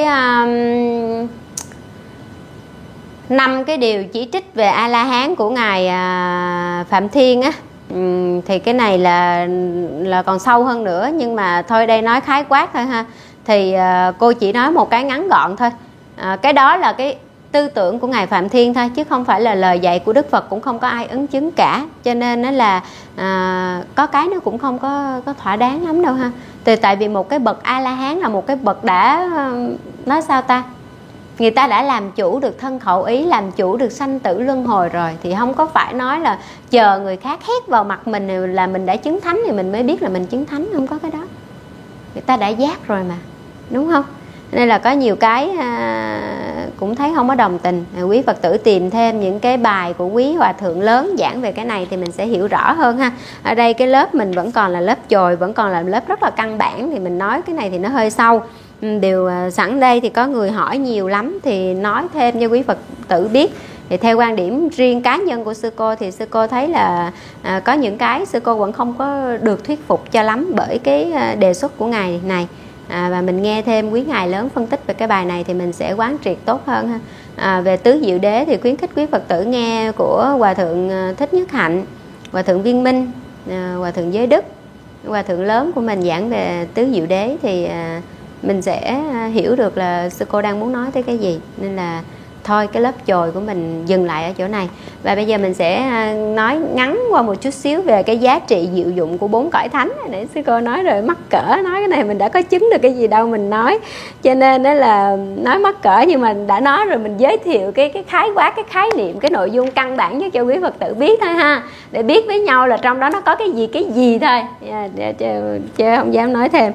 năm uh, cái điều chỉ trích về A La Hán của ngài uh, Phạm Thiên á. Um, thì cái này là là còn sâu hơn nữa, nhưng mà thôi đây nói khái quát thôi ha. Thì uh, cô chỉ nói một cái ngắn gọn thôi. Uh, cái đó là cái tư tưởng của ngài Phạm Thiên thôi, chứ không phải là lời dạy của Đức Phật, cũng không có ai ứng chứng cả. Cho nên nó là à, có cái nó cũng không có có thỏa đáng lắm đâu ha. Từ tại vì một cái bậc A La Hán là một cái bậc đã, nói sao ta, người ta đã làm chủ được thân khẩu ý, làm chủ được sanh tử luân hồi rồi, thì không có phải nói là chờ người khác hét vào mặt mình là mình đã chứng thánh thì mình mới biết là mình chứng thánh. Không có cái đó, người ta đã giác rồi mà, đúng không? Nên là có nhiều cái à, cũng thấy không có đồng tình. à, Quý Phật tử tìm thêm những cái bài của quý hòa thượng lớn giảng về cái này thì mình sẽ hiểu rõ hơn ha. Ở đây cái lớp mình vẫn còn là lớp chồi, vẫn còn là lớp rất là căn bản, thì mình nói cái này thì nó hơi sâu. Điều à, sẵn đây thì có người hỏi nhiều lắm thì nói thêm cho quý Phật tử biết. Thì theo quan điểm riêng cá nhân của sư cô thì sư cô thấy là à, có những cái sư cô vẫn không có được thuyết phục cho lắm bởi cái à, đề xuất của ngài này. À, và mình nghe thêm quý ngài lớn phân tích về cái bài này thì mình sẽ quán triệt tốt hơn ha. À, về tứ diệu đế thì khuyến khích quý Phật tử nghe của hòa thượng Thích Nhất Hạnh, hòa thượng Viên Minh, à, hòa thượng Giới Đức, hòa thượng lớn của mình giảng về tứ diệu đế thì à, mình sẽ hiểu được là sư cô đang muốn nói tới cái gì. Nên là thôi cái lớp chồi của mình dừng lại ở chỗ này. Và bây giờ mình sẽ nói ngắn qua một chút xíu về cái giá trị diệu dụng của bốn cõi thánh. Để sư cô nói rồi mắc cỡ, nói cái này mình đã có chứng được cái gì đâu mình nói. Cho nên đó là nói mắc cỡ, nhưng mà đã nói rồi mình giới thiệu cái cái khái quát, cái khái niệm, cái nội dung căn bản nhất cho quý Phật tử biết thôi ha. Để biết với nhau là trong đó nó có cái gì cái gì thôi. Yeah, chứ, chứ không dám nói thêm.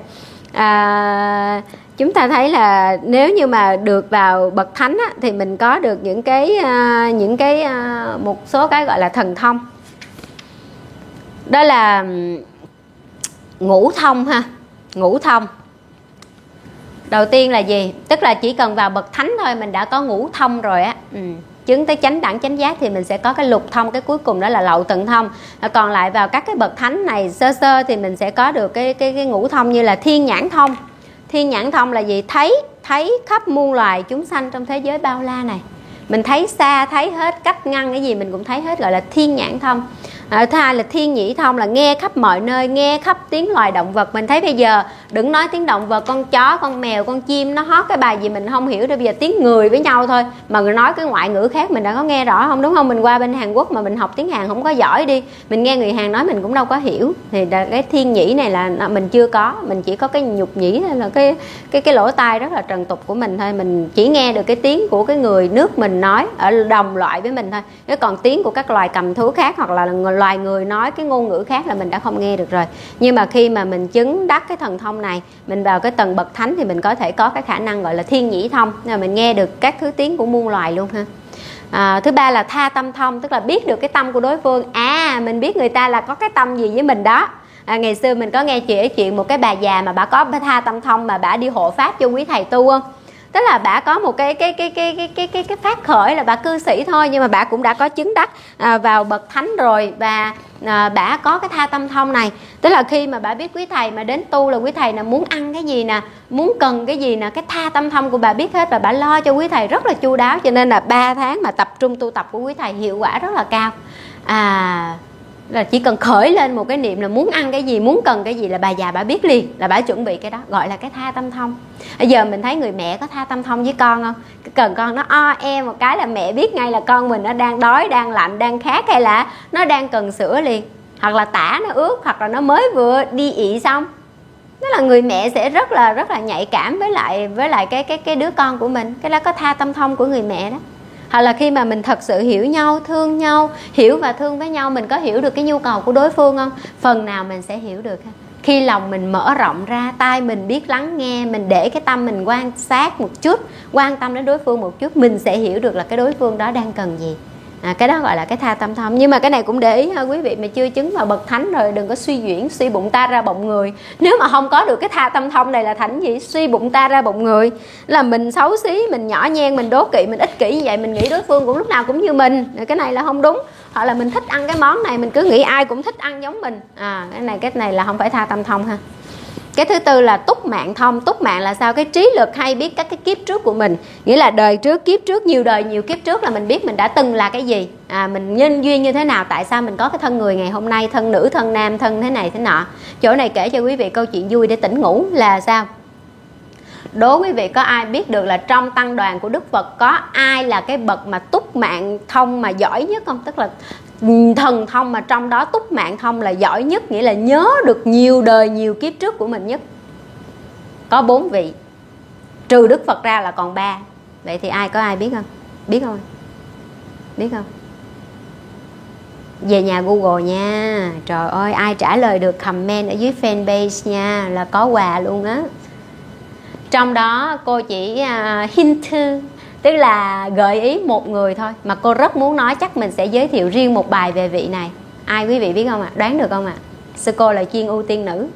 À, chúng ta thấy là nếu như mà được vào bậc thánh á, thì mình có được những cái uh, những cái uh, một số cái gọi là thần thông. Đó là ngũ thông ha. Ngũ thông đầu tiên là gì? Tức là chỉ cần vào bậc thánh thôi mình đã có ngũ thông rồi á. ừ. Chứ chứng tới chánh đẳng chánh giác thì mình sẽ có cái lục thông, cái cuối cùng đó là lậu tận thông. Còn lại vào các cái bậc thánh này sơ sơ thì mình sẽ có được cái cái cái ngũ thông như là thiên nhãn thông. Thiên nhãn thông là gì? Thấy thấy khắp muôn loài chúng sanh trong thế giới bao la này. Mình thấy xa, thấy hết, cách ngăn cái gì mình cũng thấy hết, gọi là thiên nhãn thông. À, thứ hai là thiên nhĩ thông, là nghe khắp mọi nơi, nghe khắp tiếng loài động vật. Mình thấy bây giờ đừng nói tiếng động vật, con chó, con mèo, con chim nó hót cái bài gì mình không hiểu đâu, bây giờ tiếng người với nhau thôi mà người nói cái ngoại ngữ khác mình đã có nghe rõ không, đúng không? Mình qua bên Hàn Quốc mà mình học tiếng Hàn không có giỏi đi, mình nghe người Hàn nói mình cũng đâu có hiểu. Thì cái thiên nhĩ này là mình chưa có, mình chỉ có cái nhục nhĩ, là cái cái cái lỗ tai rất là trần tục của mình thôi. Mình chỉ nghe được cái tiếng của cái người nước mình nói ở đồng loại với mình thôi, cái còn tiếng của các loài cầm thú khác hoặc là loài người nói cái ngôn ngữ khác là mình đã không nghe được rồi. Nhưng mà khi mà mình chứng đắc cái thần thông này, mình vào cái tầng bậc thánh thì mình có thể có cái khả năng gọi là thiên nhĩ thông, là mình nghe được các thứ tiếng của muôn loài luôn ha. À, thứ ba là tha tâm thông, tức là biết được cái tâm của đối phương. À, mình biết người ta là có cái tâm gì với mình đó. À, ngày xưa mình có nghe chuyện chuyện một cái bà già mà bà có tha tâm thông mà bà đi hộ pháp cho quý thầy tu không? Tức là bà có một cái cái cái cái cái cái cái cái phát khởi là bà cư sĩ thôi, nhưng mà bà cũng đã có chứng đắc à, vào bậc thánh rồi, và à, bà có cái tha tâm thông này. Tức là khi mà bà biết quý thầy mà đến tu là quý thầy là muốn ăn cái gì nè, muốn cần cái gì nè, cái tha tâm thông của bà biết hết và bà lo cho quý thầy rất là chu đáo, cho nên là ba tháng mà tập trung tu tập của quý thầy hiệu quả rất là cao. À, là chỉ cần khởi lên một cái niệm là muốn ăn cái gì, muốn cần cái gì là bà già bà biết liền, là bà chuẩn bị cái đó, gọi là cái tha tâm thông. Bây giờ mình thấy người mẹ có tha tâm thông với con không? Cần con nó o e một cái là mẹ biết ngay là con mình nó đang đói, đang lạnh, đang khát, hay là nó đang cần sữa liền, hoặc là tả nó ướt, hoặc là nó mới vừa đi ị xong. Đó là người mẹ sẽ rất là rất là nhạy cảm với lại với lại cái cái cái đứa con của mình. Cái đó có tha tâm thông của người mẹ đó. Hoặc là khi mà mình thật sự hiểu nhau, thương nhau, hiểu và thương với nhau, mình có hiểu được cái nhu cầu của đối phương không? Phần nào mình sẽ hiểu được. Khi lòng mình mở rộng ra, tai mình biết lắng nghe, mình để cái tâm mình quan sát một chút, quan tâm đến đối phương một chút, mình sẽ hiểu được là cái đối phương đó đang cần gì. À, cái đó gọi là cái tha tâm thông. Nhưng mà cái này cũng để ý ha, quý vị mà chưa chứng vào bậc thánh rồi đừng có suy diễn suy bụng ta ra bụng người. Nếu mà không có được cái tha tâm thông này là thành gì? Suy bụng ta ra bụng người, là mình xấu xí, mình nhỏ nhen, mình đố kỵ, mình ích kỷ như vậy, mình nghĩ đối phương cũng lúc nào cũng như mình. Cái này là không đúng. Hoặc là mình thích ăn cái món này, mình cứ nghĩ ai cũng thích ăn giống mình. À, cái này cái này là không phải tha tâm thông ha. Cái thứ tư là túc mạng thông. Túc mạng là sao? Cái trí lực hay biết các cái kiếp trước của mình, nghĩa là đời trước, kiếp trước, nhiều đời nhiều kiếp trước, là mình biết mình đã từng là cái gì, à, mình nhân duyên như thế nào, tại sao mình có cái thân người ngày hôm nay, thân nữ, thân nam, thân thế này thế nọ. Chỗ này kể cho quý vị câu chuyện vui để tỉnh ngủ là sao? Đố quý vị có ai biết được là trong tăng đoàn của Đức Phật có ai là cái bậc mà túc mạng thông mà giỏi nhất không? Tức là thần thông mà trong đó túc mạng thông là giỏi nhất, nghĩa là nhớ được nhiều đời nhiều kiếp trước của mình nhất. Có bốn vị, trừ Đức Phật ra là còn ba. Vậy thì ai, có ai biết không? Biết không? Biết không? Về nhà Google nha. Trời ơi, ai trả lời được comment ở dưới fanpage nha, là có quà luôn á. Trong đó cô chỉ uh, hint, tức là gợi ý một người thôi, mà cô rất muốn nói, chắc mình sẽ giới thiệu riêng một bài về vị này. Ai quý vị biết không ạ? À? Đoán được không ạ? À? Sư cô là chuyên ưu tiên nữ.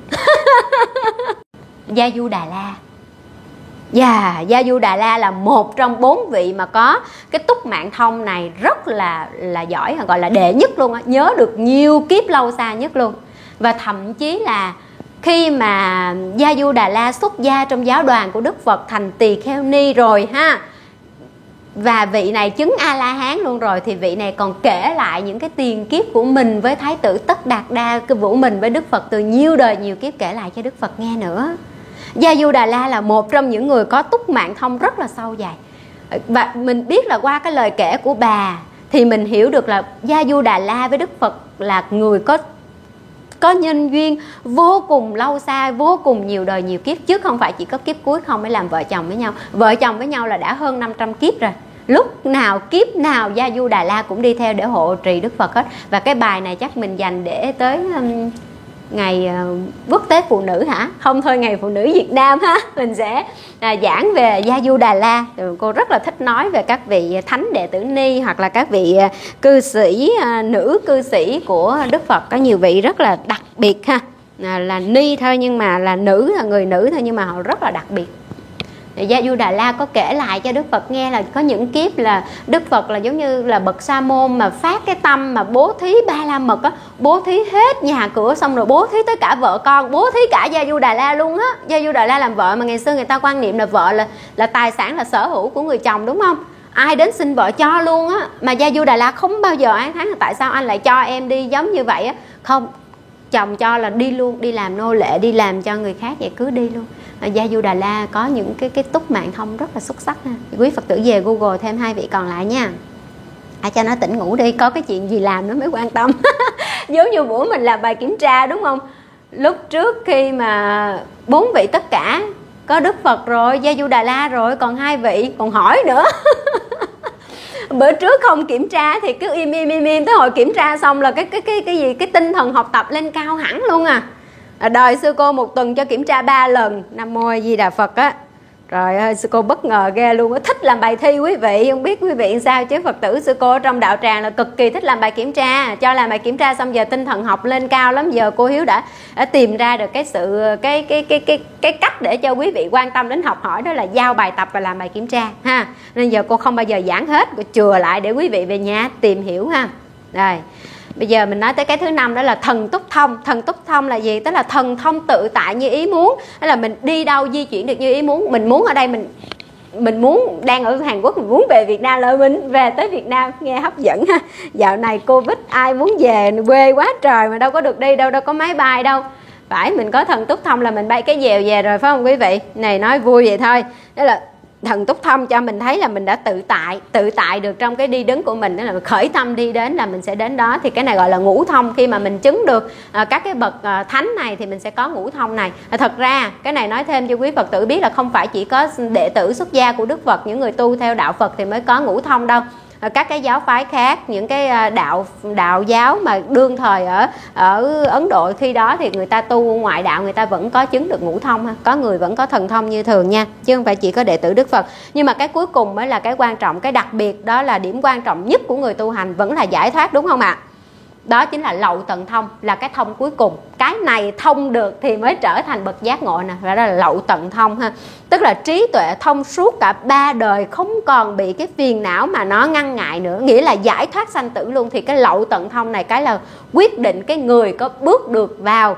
Gia Du Đà La. Dạ, yeah, Gia Du Đà La là một trong bốn vị mà có cái túc mạng thông này rất là là giỏi, gọi là đệ nhất luôn á, nhớ được nhiều kiếp lâu xa nhất luôn. Và thậm chí là khi mà Gia Du Đà La xuất gia trong giáo đoàn của Đức Phật thành tỳ kheo ni rồi ha, và vị này chứng A-la-hán luôn rồi, thì vị này còn kể lại những cái tiền kiếp của mình với Thái tử Tất Đạt Đa, cái vũ mình với Đức Phật từ nhiều đời nhiều kiếp, kể lại cho Đức Phật nghe nữa. Gia Du Đà La là một trong những người có túc mạng thông rất là sâu dài. Và mình biết là qua cái lời kể của bà thì mình hiểu được là Gia Du Đà La với Đức Phật là người có có nhân duyên vô cùng lâu xa, vô cùng nhiều đời nhiều kiếp, chứ không phải chỉ có kiếp cuối không mới làm vợ chồng với nhau. Vợ chồng với nhau là đã hơn năm trăm kiếp rồi. Lúc nào kiếp nào Gia Du Đà La cũng đi theo để hộ trì Đức Phật hết. Và cái bài này chắc mình dành để tới um, ngày uh, quốc tế phụ nữ hả? Không thôi, ngày phụ nữ Việt Nam ha. Mình sẽ à, giảng về Gia Du Đà La. Cô rất là thích nói về các vị thánh đệ tử ni, hoặc là các vị uh, cư sĩ, uh, nữ cư sĩ của Đức Phật. Có nhiều vị rất là đặc biệt ha. À, là ni thôi nhưng mà là nữ, là người nữ thôi nhưng mà họ rất là đặc biệt. Gia Du Đà La có kể lại cho Đức Phật nghe là có những kiếp là Đức Phật là giống như là bậc sa môn mà phát cái tâm mà bố thí ba la mật á, bố thí hết nhà cửa, xong rồi bố thí tới cả vợ con, bố thí cả Gia Du Đà La luôn á. Gia Du Đà La làm vợ mà ngày xưa người ta quan niệm là vợ là là tài sản, là sở hữu của người chồng, đúng không? Ai đến xin vợ cho luôn á. Mà Gia Du Đà La không bao giờ án thán là tại sao anh lại cho em đi giống như vậy á. Không, chồng cho là đi luôn, đi làm nô lệ, đi làm cho người khác vậy cứ đi luôn. À, Gia Du Đà La có những cái cái túc mạng thông rất là xuất sắc ha. Quý Phật tử về Google thêm hai vị còn lại nha. À, cho nó tỉnh ngủ đi, có cái chuyện gì làm nó mới quan tâm. Giống như bữa mình làm bài kiểm tra đúng không? Lúc trước khi mà bốn vị tất cả có Đức Phật rồi, Gia Du Đà La rồi, còn hai vị còn hỏi nữa. Bữa trước không kiểm tra thì cứ im im im im tới hồi kiểm tra xong là cái cái cái cái gì cái tinh thần học tập lên cao hẳn luôn à. À, đời sư cô một tuần cho kiểm tra ba lần. Nam Mô A Di Đà Phật á. Rồi ơi, sư cô bất ngờ ghê luôn á, thích làm bài thi quý vị, không biết quý vị sao chứ Phật tử sư cô ở trong đạo tràng là cực kỳ thích làm bài kiểm tra. Cho làm bài kiểm tra xong giờ tinh thần học lên cao lắm. Giờ cô Hiếu đã, đã tìm ra được cái sự cái cái cái cái cái cách để cho quý vị quan tâm đến học hỏi, đó là giao bài tập và làm bài kiểm tra ha. Nên giờ cô không bao giờ giảng hết, cô chừa lại để quý vị về nhà tìm hiểu ha. Rồi. Bây giờ mình nói tới cái thứ năm, đó là thần túc thông. Thần túc thông là gì? Tức là thần thông tự tại như ý muốn. Tức là mình đi đâu di chuyển được như ý muốn. Mình muốn ở đây, mình mình muốn đang ở Hàn Quốc, mình muốn về Việt Nam là mình về tới Việt Nam. Nghe hấp dẫn ha. Dạo này Covid ai muốn về quê quá trời mà đâu có được đi đâu, đâu có máy bay đâu. Phải, mình có thần túc thông là mình bay cái dèo về rồi phải không quý vị? Này nói vui vậy thôi. Đó là thần túc thông cho mình thấy là mình đã tự tại, tự tại được trong cái đi đứng của mình. Đó là khởi tâm đi đến là mình sẽ đến đó. Thì cái này gọi là ngũ thông. Khi mà mình chứng được à, các cái bậc à, thánh này thì mình sẽ có ngũ thông này. à, Thật ra cái này nói thêm cho quý Phật tử biết là không phải chỉ có đệ tử xuất gia của Đức Phật, những người tu theo đạo Phật thì mới có ngũ thông đâu. Các cái giáo phái khác, những cái đạo đạo giáo mà đương thời ở ở Ấn Độ khi đó thì người ta tu ngoại đạo, người ta vẫn có chứng được ngũ thông ha. Có người vẫn có thần thông như thường nha, chứ không phải chỉ có đệ tử Đức Phật. Nhưng mà cái cuối cùng mới là cái quan trọng, cái đặc biệt, đó là điểm quan trọng nhất của người tu hành vẫn là giải thoát, đúng không ạ? Đó chính là lậu tận thông, là cái thông cuối cùng. Cái này thông được thì mới trở thành bậc giác ngộ nè, và đó là lậu tận thông ha. Tức là trí tuệ thông suốt cả ba đời, không còn bị cái phiền não mà nó ngăn ngại nữa, nghĩa là giải thoát sanh tử luôn. Thì cái lậu tận thông này cái là quyết định cái người có bước được vào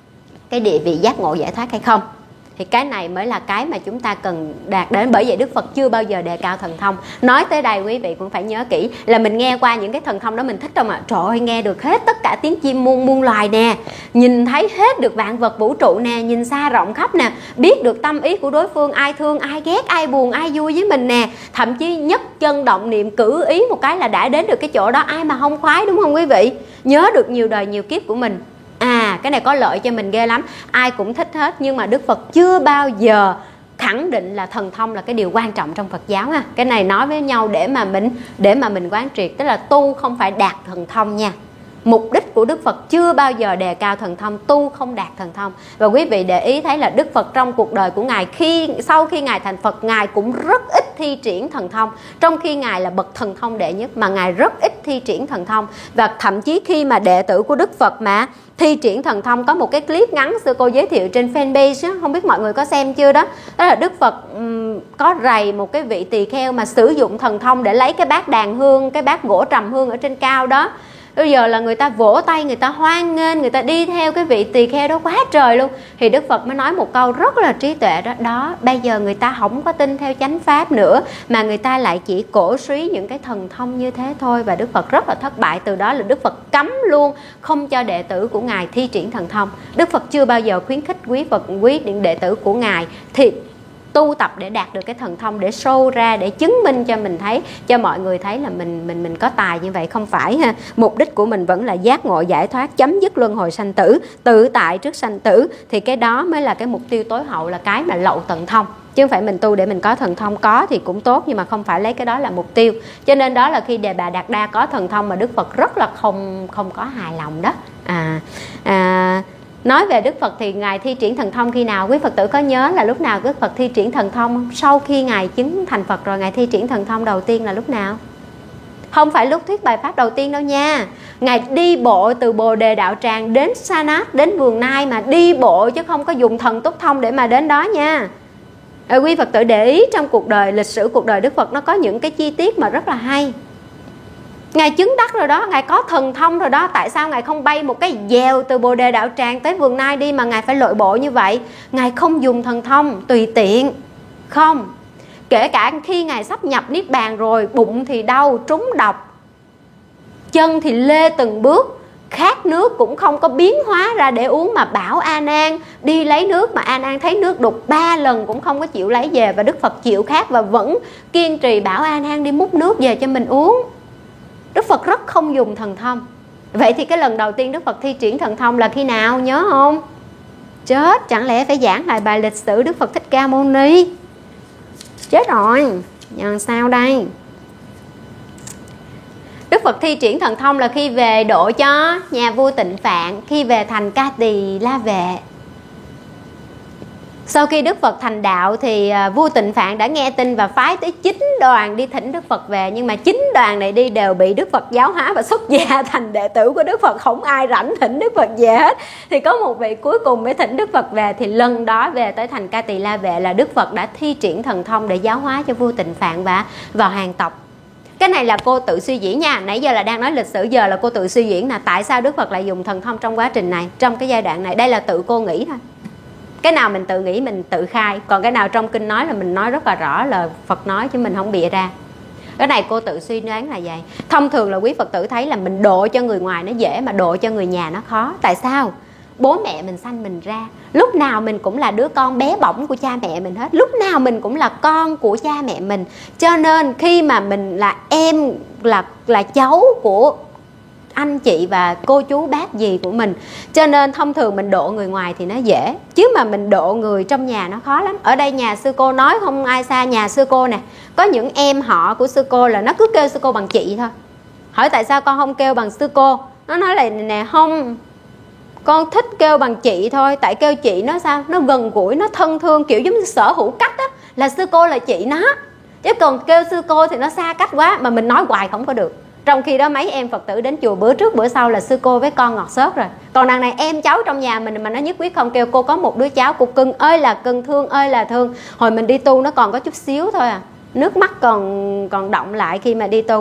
cái địa vị giác ngộ giải thoát hay không. Thì cái này mới là cái mà chúng ta cần đạt đến. Bởi vậy Đức Phật chưa bao giờ đề cao thần thông. Nói tới đây quý vị cũng phải nhớ kỹ là mình nghe qua những cái thần thông đó mình thích không ạ? Trời ơi, nghe được hết tất cả tiếng chim muôn muôn loài nè, nhìn thấy hết được vạn vật vũ trụ nè, nhìn xa rộng khắp nè, biết được tâm ý của đối phương, ai thương, ai ghét, ai buồn, ai vui với mình nè. Thậm chí nhất chân động niệm cử ý một cái là đã đến được cái chỗ đó. Ai mà không khoái, đúng không quý vị? Nhớ được nhiều đời nhiều kiếp của mình. À, cái này có lợi cho mình ghê lắm. Ai cũng thích hết. Nhưng mà Đức Phật chưa bao giờ khẳng định là thần thông là cái điều quan trọng trong Phật giáo ha. Cái này nói với nhau để mà mình để mà mình quán triệt. Tức là tu không phải đạt thần thông nha. Mục đích của Đức Phật chưa bao giờ đề cao thần thông, tu không đạt thần thông. Và quý vị để ý thấy là Đức Phật trong cuộc đời của Ngài, khi sau khi Ngài thành Phật, Ngài cũng rất ít thi triển thần thông. Trong khi Ngài là bậc thần thông đệ nhất mà Ngài rất ít thi triển thần thông. Và thậm chí khi mà đệ tử của Đức Phật mà thi triển thần thông, có một cái clip ngắn sư cô giới thiệu trên fanpage đó, không biết mọi người có xem chưa đó. Đó là Đức Phật um, có rầy một cái vị tỳ kheo mà sử dụng thần thông để lấy cái bát đàn hương, cái bát gỗ trầm hương ở trên cao đó. Bây giờ là người ta vỗ tay, người ta hoan nghênh, người ta đi theo cái vị tỳ kheo đó quá trời luôn. Thì Đức Phật mới nói một câu rất là trí tuệ đó. Đó, bây giờ người ta không có tin theo chánh pháp nữa, mà người ta lại chỉ cổ suý những cái thần thông như thế thôi. Và Đức Phật rất là thất bại. Từ đó là Đức Phật cấm luôn, không cho đệ tử của Ngài thi triển thần thông. Đức Phật chưa bao giờ khuyến khích quý Phật, quý đệ tử của Ngài thì tu tập để đạt được cái thần thông, để show ra, để chứng minh cho mình thấy, cho mọi người thấy là mình mình mình có tài như vậy. Không phải ha. Mục đích của mình vẫn là giác ngộ giải thoát, chấm dứt luân hồi sanh tử, tự tại trước sanh tử. Thì cái đó mới là cái mục tiêu tối hậu, là cái mà lậu tận thông. Chứ không phải mình tu để mình có thần thông, có thì cũng tốt, nhưng mà không phải lấy cái đó là mục tiêu. Cho nên đó là khi Đề Bà Đạt Đa có thần thông mà Đức Phật rất là không không có hài lòng đó. À, à Nói về Đức Phật thì Ngài thi triển thần thông khi nào? Quý Phật tử có nhớ là lúc nào Đức Phật thi triển thần thông không? Sau khi Ngài chứng thành Phật rồi, Ngài thi triển thần thông đầu tiên là lúc nào? Không phải lúc thuyết bài pháp đầu tiên đâu nha. Ngài đi bộ từ Bồ Đề Đạo Tràng đến Sa Nát, đến Vườn Nai mà đi bộ, chứ không có dùng thần túc thông để mà đến đó nha. À, quý Phật tử để ý trong cuộc đời, lịch sử cuộc đời Đức Phật nó có những cái chi tiết mà rất là hay. Ngài chứng đắc rồi đó, Ngài có thần thông rồi đó, tại sao Ngài không bay một cái dèo từ Bồ Đề Đạo Tràng tới Vườn Nai đi mà Ngài phải lội bộ như vậy? Ngài không dùng thần thông tùy tiện. Không. Kể cả khi Ngài sắp nhập Niết Bàn rồi, bụng thì đau, trúng độc, chân thì lê từng bước, khát nước cũng không có biến hóa ra để uống, mà bảo A Nan đi lấy nước, mà A Nan thấy nước đục ba lần cũng không có chịu lấy về, và Đức Phật chịu khát và vẫn kiên trì bảo A Nan đi múc nước về cho mình uống. Đức Phật rất không dùng thần thông. Vậy thì cái lần đầu tiên Đức Phật thi triển thần thông là khi nào, nhớ không? Chết, chẳng lẽ phải giảng lại bài lịch sử Đức Phật Thích Ca Mâu Ni? Chết rồi, làm sao đây? Đức Phật thi triển thần thông là khi về độ cho nhà vua Tịnh Phạn, khi về thành Ca Tỳ La Vệ. Sau khi Đức Phật thành đạo thì vua Tịnh Phạn đã nghe tin và phái tới chín đoàn đi thỉnh Đức Phật về. Nhưng mà chín đoàn này đi đều bị Đức Phật giáo hóa và xuất gia thành đệ tử của Đức Phật, không ai rảnh thỉnh Đức Phật về hết. Thì có một vị cuối cùng mới thỉnh Đức Phật về. Thì lần đó về tới thành Ca Tỳ La Vệ là Đức Phật đã thi triển thần thông để giáo hóa cho vua Tịnh Phạn và vào hàng tộc. Cái này là cô tự suy diễn nha. Nãy giờ là đang nói lịch sử, giờ là cô tự suy diễn là tại sao Đức Phật lại dùng thần thông trong quá trình này, trong cái giai đoạn này. Đây là tự cô nghĩ thôi. Cái nào mình tự nghĩ mình tự khai, còn cái nào trong kinh nói là mình nói rất là rõ là Phật nói chứ mình không bịa ra. Cái này cô tự suy đoán là vậy. Thông thường là quý Phật tử thấy là mình độ cho người ngoài nó dễ mà độ cho người nhà nó khó. Tại sao? Bố mẹ mình sanh mình ra, lúc nào mình cũng là đứa con bé bỏng của cha mẹ mình hết, lúc nào mình cũng là con của cha mẹ mình. Cho nên khi mà mình là em, là là cháu của anh chị và cô chú bác dì của mình, cho nên thông thường mình độ người ngoài thì nó dễ, chứ mà mình độ người trong nhà nó khó lắm. Ở đây nhà sư cô nói không ai xa, nhà sư cô nè, có những em họ của sư cô là nó cứ kêu sư cô bằng chị thôi. Hỏi tại sao con không kêu bằng sư cô, nó nói là nè, không, con thích kêu bằng chị thôi. Tại kêu chị nó sao, nó gần gũi, nó thân thương, kiểu giống như sở hữu cách á, là sư cô là chị nó. Chứ còn kêu sư cô thì nó xa cách quá, mà mình nói hoài không có được. Trong khi đó mấy em Phật tử đến chùa bữa trước bữa sau là sư cô với con ngọt xớt rồi. Còn đằng này em cháu trong nhà mình mà nó nhất quyết không kêu. Cô có một đứa cháu, cô cưng ơi là cưng, thương ơi là thương. Hồi mình đi tu nó còn có chút xíu thôi à, nước mắt còn còn động lại khi mà đi tu.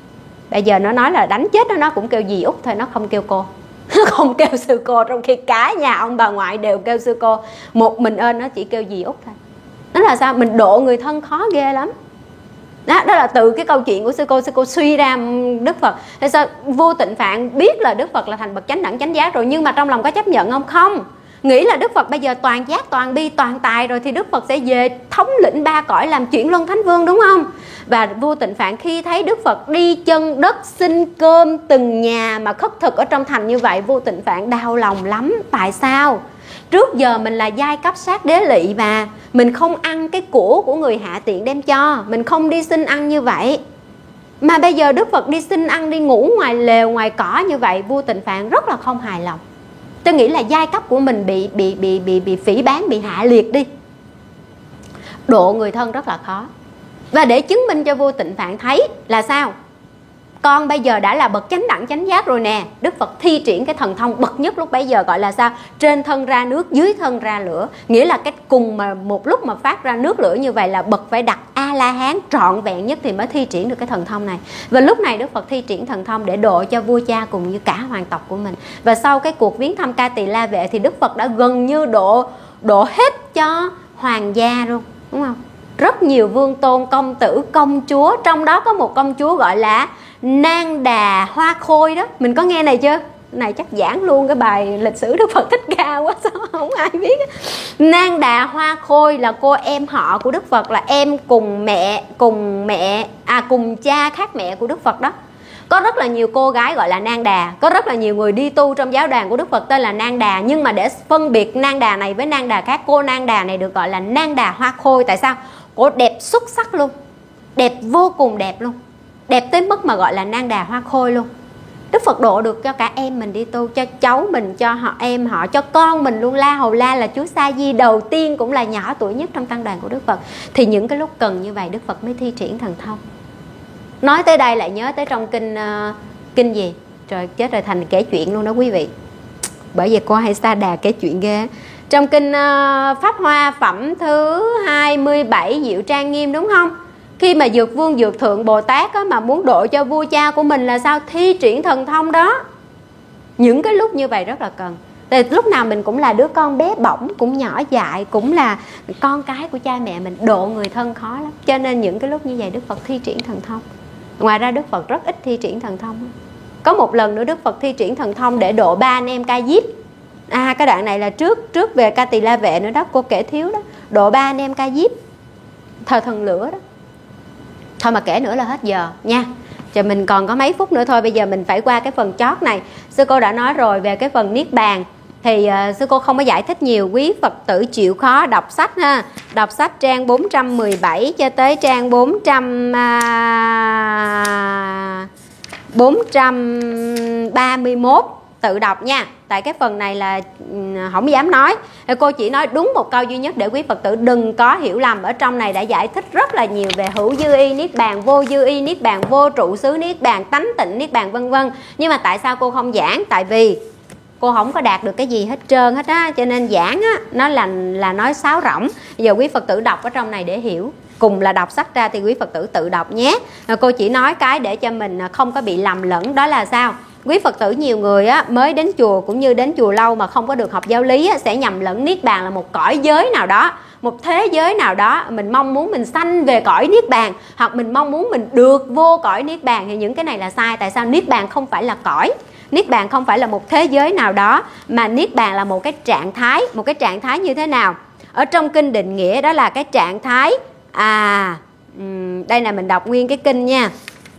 Bây giờ nó nói là đánh chết nó, nó cũng kêu dì Út thôi, nó không kêu cô. Nó không kêu sư cô, trong khi cả nhà ông bà ngoại đều kêu sư cô. Một mình ơn nó chỉ kêu dì Út thôi. Nó là sao? Mình độ người thân khó ghê lắm. Đó, đó là từ cái câu chuyện của sư cô, sư cô suy ra Đức Phật. Thế sao vua Tịnh Phạn biết là Đức Phật là thành bậc chánh đẳng chánh giác rồi, nhưng mà trong lòng có chấp nhận không? Không. Nghĩ là Đức Phật bây giờ toàn giác, toàn bi, toàn tài rồi thì Đức Phật sẽ về thống lĩnh ba cõi, làm chuyển luân thánh vương, đúng không? Và vua Tịnh Phạn khi thấy Đức Phật đi chân đất xin cơm từng nhà mà khất thực ở trong thành như vậy, vua Tịnh Phạn đau lòng lắm. Tại sao? Trước giờ mình là giai cấp sát đế lỵ mà mình không ăn cái của của người hạ tiện đem cho, mình không đi xin ăn như vậy. Mà bây giờ Đức Phật đi xin ăn, đi ngủ ngoài lều, ngoài cỏ như vậy, vua Tịnh Phạn rất là không hài lòng. Tôi nghĩ là giai cấp của mình bị bị bị bị bị phỉ báng, bị hạ liệt đi. Độ người thân rất là khó. Và để chứng minh cho vua Tịnh Phạn thấy là sao? Con bây giờ đã là bậc chánh đẳng chánh giác rồi nè. Đức Phật thi triển cái thần thông bậc nhất lúc bấy giờ gọi là sao? Trên thân ra nước, dưới thân ra lửa. Nghĩa là cái cùng mà một lúc mà phát ra nước lửa như vậy là bậc phải đặt A-la-hán trọn vẹn nhất thì mới thi triển được cái thần thông này. Và lúc này Đức Phật thi triển thần thông để độ cho vua cha cùng như cả hoàng tộc của mình. Và sau cái cuộc viếng thăm Ca Tỳ La Vệ thì Đức Phật đã gần như độ độ hết cho hoàng gia luôn, đúng không? Rất nhiều vương tôn, công tử, công chúa, trong đó có một công chúa gọi là Nang Đà Hoa Khôi đó. Mình có nghe này chưa? Này chắc giảng luôn cái bài lịch sử Đức Phật Thích Ca quá, sao không ai biết. Nang Đà Hoa Khôi là cô em họ của Đức Phật, là em cùng mẹ, cùng mẹ, à cùng cha khác mẹ của Đức Phật đó. Có rất là nhiều cô gái gọi là Nang Đà. Có rất là nhiều người đi tu trong giáo đoàn của Đức Phật tên là Nang Đà. Nhưng mà để phân biệt Nang Đà này với Nang Đà khác, cô Nang Đà này được gọi là Nang Đà Hoa Khôi. Tại sao? Cô đẹp xuất sắc luôn, đẹp vô cùng đẹp luôn, đẹp tới mức mà gọi là Nang Đà Hoa Khôi luôn. Đức Phật độ được cho cả em mình đi tu, cho cháu mình, cho họ em họ, cho con mình luôn. La Hầu La là chú Sa Di đầu tiên cũng là nhỏ tuổi nhất trong tăng đoàn của Đức Phật. Thì những cái lúc cần như vậy Đức Phật mới thi triển thần thông. Nói tới đây lại nhớ tới trong kinh uh, kinh gì? Trời chết rồi, thành kể chuyện luôn đó quý vị. Bởi vì cô hay Sa Đà kể chuyện ghê. Trong kinh uh, Pháp Hoa phẩm thứ hai mươi bảy Diệu Trang Nghiêm, đúng không? Khi mà Dược Vương Dược Thượng Bồ Tát á, mà muốn độ cho vua cha của mình là sao? Thi triển thần thông đó. Những cái lúc như vậy rất là cần. Tại lúc nào mình cũng là đứa con bé bỏng, cũng nhỏ dại, cũng là con cái của cha mẹ mình, độ người thân khó lắm. Cho nên những cái lúc như vậy Đức Phật thi triển thần thông. Ngoài ra Đức Phật rất ít thi triển thần thông. Có một lần nữa Đức Phật thi triển thần thông để độ ba anh em Ca Diếp. À, cái đoạn này là trước trước về Ca Tỳ La Vệ nữa đó, cô kể thiếu đó. Độ ba anh em Ca Diếp, thờ thần lửa đó. Thôi mà kể nữa là hết giờ nha. Cho mình còn có mấy phút nữa thôi, bây giờ mình phải qua cái phần chót này. Sư cô đã nói rồi về cái phần Niết Bàn thì uh, sư cô không có giải thích nhiều, quý Phật tử chịu khó đọc sách ha. Đọc sách trang bốn trăm mười bảy cho tới trang bốn trăm, uh, bốn trăm ba mươi mốt tự đọc nha. Tại cái phần này là không dám nói, cô chỉ nói đúng một câu duy nhất để quý Phật tử đừng có hiểu lầm. Ở trong này đã giải thích rất là nhiều về hữu dư y Niết Bàn, vô dư y Niết Bàn, vô trụ xứ Niết Bàn, tánh tịnh Niết Bàn, vân vân. Nhưng mà tại sao cô không giảng? Tại vì cô không có đạt được cái gì hết trơn hết á, cho nên giảng á nó là là nói sáo rỗng. Bây giờ quý Phật tử đọc ở trong này để hiểu. Cùng là đọc sách ra thì quý Phật tử tự đọc nhé. Cô chỉ nói cái để cho mình không có bị lầm lẫn, đó là sao? Quý Phật tử nhiều người á, mới đến chùa cũng như đến chùa lâu mà không có được học giáo lý á, sẽ nhầm lẫn Niết Bàn là một cõi giới nào đó, một thế giới nào đó. Mình mong muốn mình sanh về cõi Niết Bàn, hoặc mình mong muốn mình được vô cõi Niết Bàn, thì những cái này là sai. Tại sao? Niết Bàn không phải là cõi, Niết Bàn không phải là một thế giới nào đó, mà Niết Bàn là một cái trạng thái. Một cái trạng thái như thế nào? Ở trong kinh định nghĩa đó là cái trạng thái à đây là mình đọc nguyên cái kinh nha.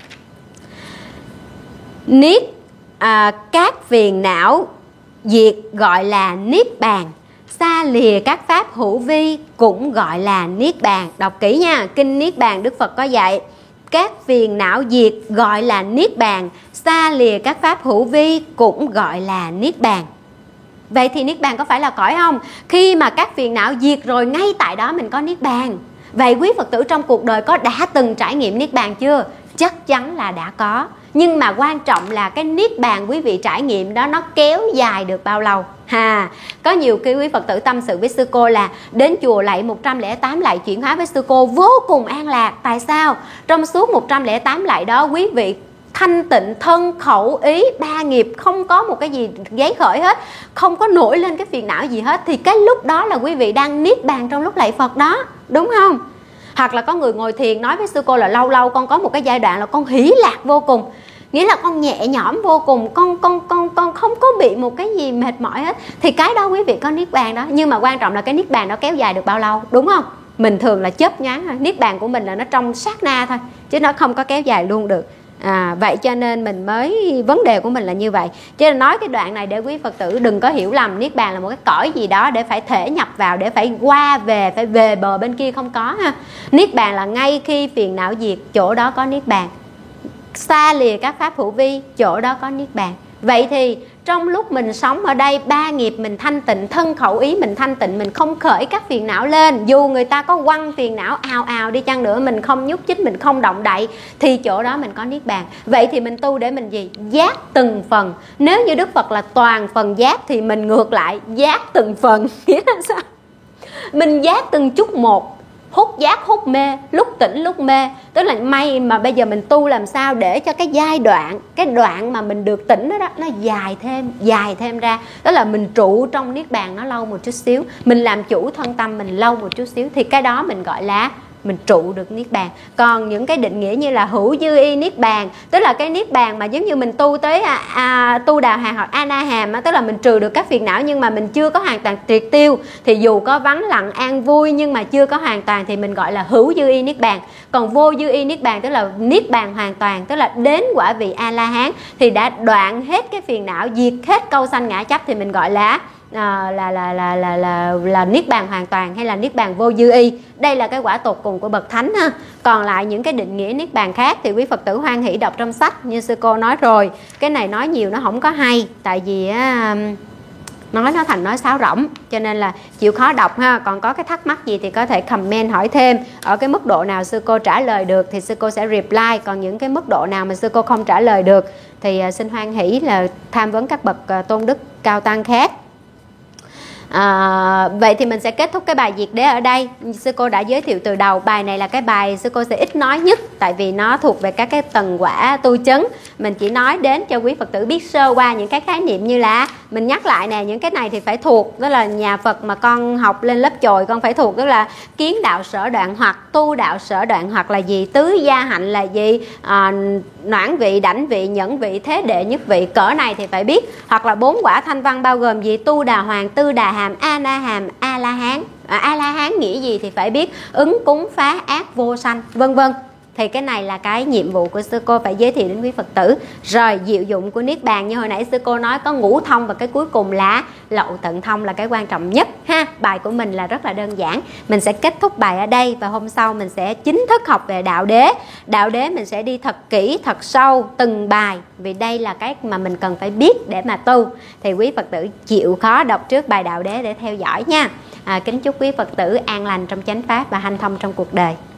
Niết à, các phiền não diệt gọi là Niết Bàn, xa lìa các pháp hữu vi cũng gọi là Niết Bàn. Đọc kỹ nha, kinh Niết Bàn Đức Phật có dạy các phiền não diệt gọi là Niết Bàn, xa lìa các pháp hữu vi cũng gọi là Niết Bàn. Vậy thì Niết Bàn có phải là cõi không? Khi mà các phiền não diệt rồi, ngay tại đó mình có Niết Bàn. Vậy quý Phật tử trong cuộc đời có đã từng trải nghiệm Niết Bàn chưa? Chắc chắn là đã có. Nhưng mà quan trọng là cái Niết Bàn quý vị trải nghiệm đó nó kéo dài được bao lâu. Ha, có nhiều cái quý Phật tử tâm sự với sư cô là đến chùa lạy một trăm lẻ tám lạy chuyển hóa với sư cô vô cùng an lạc. Tại sao? Trong suốt một trăm lẻ tám lạy đó quý vị thanh tịnh thân khẩu ý ba nghiệp, không có một cái gì giấy khởi hết, không có nổi lên cái phiền não gì hết, thì cái lúc đó là quý vị đang Niết Bàn trong lúc lạy Phật đó, đúng không? Hoặc là có người ngồi thiền nói với sư cô là lâu lâu con có một cái giai đoạn là con hỷ lạc vô cùng, nghĩa là con nhẹ nhõm vô cùng, con con con con không có bị một cái gì mệt mỏi hết, thì cái đó quý vị có Niết Bàn đó. Nhưng mà quan trọng là cái Niết Bàn đó kéo dài được bao lâu, đúng không? Mình thường là chớp nhoáng thôi, Niết Bàn của mình là nó trong sát na thôi, chứ nó không có kéo dài luôn được. À, vậy cho nên mình mới, vấn đề của mình là như vậy. Cho nên nói cái đoạn này để quý Phật tử đừng có hiểu lầm Niết Bàn là một cái cõi gì đó để phải thể nhập vào, để phải qua về, phải về bờ bên kia, không có ha. Niết Bàn là ngay khi phiền não diệt, chỗ đó có Niết Bàn. Xa lìa các pháp hữu vi, chỗ đó có Niết Bàn. Vậy thì trong lúc mình sống ở đây, ba nghiệp mình thanh tịnh, thân khẩu ý mình thanh tịnh, mình không khởi các phiền não lên, dù người ta có quăng phiền não ào ào đi chăng nữa, mình không nhúc nhích, mình không động đậy, thì chỗ đó mình có Niết Bàn. Vậy thì mình tu để mình gì? Giác từng phần. Nếu như Đức Phật là toàn phần giác thì mình ngược lại giác từng phần. Nghĩa là sao? Mình giác từng chút một, hút giác hút mê, lúc tỉnh lúc mê. Tức là may mà bây giờ mình tu làm sao để cho cái giai đoạn, cái đoạn mà mình được tỉnh đó, đó nó dài thêm, dài thêm ra. Đó là mình trụ trong Niết Bàn nó lâu một chút xíu, mình làm chủ thân tâm mình lâu một chút xíu, thì cái đó mình gọi là mình trụ được Niết Bàn. Còn những cái định nghĩa như là hữu dư y Niết Bàn, tức là cái Niết Bàn mà giống như mình tu tới à, à, tu đà hàm hoặc a na hàm á, tức là mình trừ được các phiền não nhưng mà mình chưa có hoàn toàn triệt tiêu, thì dù có vắng lặng an vui nhưng mà chưa có hoàn toàn, thì mình gọi là hữu dư y Niết Bàn. Còn vô dư y Niết Bàn tức là Niết Bàn hoàn toàn, tức là đến quả vị A La Hán thì đã đoạn hết cái phiền não, diệt hết câu sanh ngã chấp, thì mình gọi là À, là, là, là, là, là, là Niết Bàn hoàn toàn hay là Niết Bàn vô dư y. Đây là cái quả tột cùng của bậc thánh ha. Còn lại những cái định nghĩa Niết Bàn khác thì quý Phật tử hoan hỷ đọc trong sách. Như sư cô nói rồi, cái này nói nhiều nó không có hay, tại vì á, nói nó thành nói sáo rỗng, cho nên là chịu khó đọc ha. Còn có cái thắc mắc gì thì có thể comment hỏi thêm. Ở cái mức độ nào sư cô trả lời được thì sư cô sẽ reply. Còn những cái mức độ nào mà sư cô không trả lời được thì xin hoan hỷ là tham vấn các bậc tôn đức cao tăng khác. À, vậy thì mình sẽ kết thúc cái bài diệt đế ở đây. Sư cô đã giới thiệu từ đầu, bài này là cái bài sư cô sẽ ít nói nhất, tại vì nó thuộc về các cái tầng quả tu chấn. Mình chỉ nói đến cho quý Phật tử biết sơ qua những cái khái niệm, như là mình nhắc lại nè, những cái này thì phải thuộc, đó là nhà Phật mà con học lên lớp chồi con phải thuộc, đó là kiến đạo sở đoạn hoặc, tu đạo sở đoạn hoặc là gì, tứ gia hạnh là gì, à, noãn vị, đảnh vị, nhẫn vị, thế đệ nhất vị, cỡ này thì phải biết. Hoặc là bốn quả thanh văn bao gồm gì, tu đà hoàng, tư đà hàm, a na hàm, a la hán, à, a la hán nghĩa gì thì phải biết, ứng cúng phá ác vô sanh, vân vân. Thì cái này là cái nhiệm vụ của sư cô phải giới thiệu đến quý Phật tử. Rồi diệu dụng của Niết Bàn, như hồi nãy sư cô nói có ngũ thông, và cái cuối cùng là lậu tận thông là cái quan trọng nhất ha. Bài của mình là rất là đơn giản. Mình sẽ kết thúc bài ở đây, và hôm sau mình sẽ chính thức học về đạo đế. Đạo đế mình sẽ đi thật kỹ, thật sâu từng bài, vì đây là cái mà mình cần phải biết để mà tu. Thì quý Phật tử chịu khó đọc trước bài đạo đế để theo dõi nha. À, kính chúc quý Phật tử an lành trong chánh pháp và hanh thông trong cuộc đời.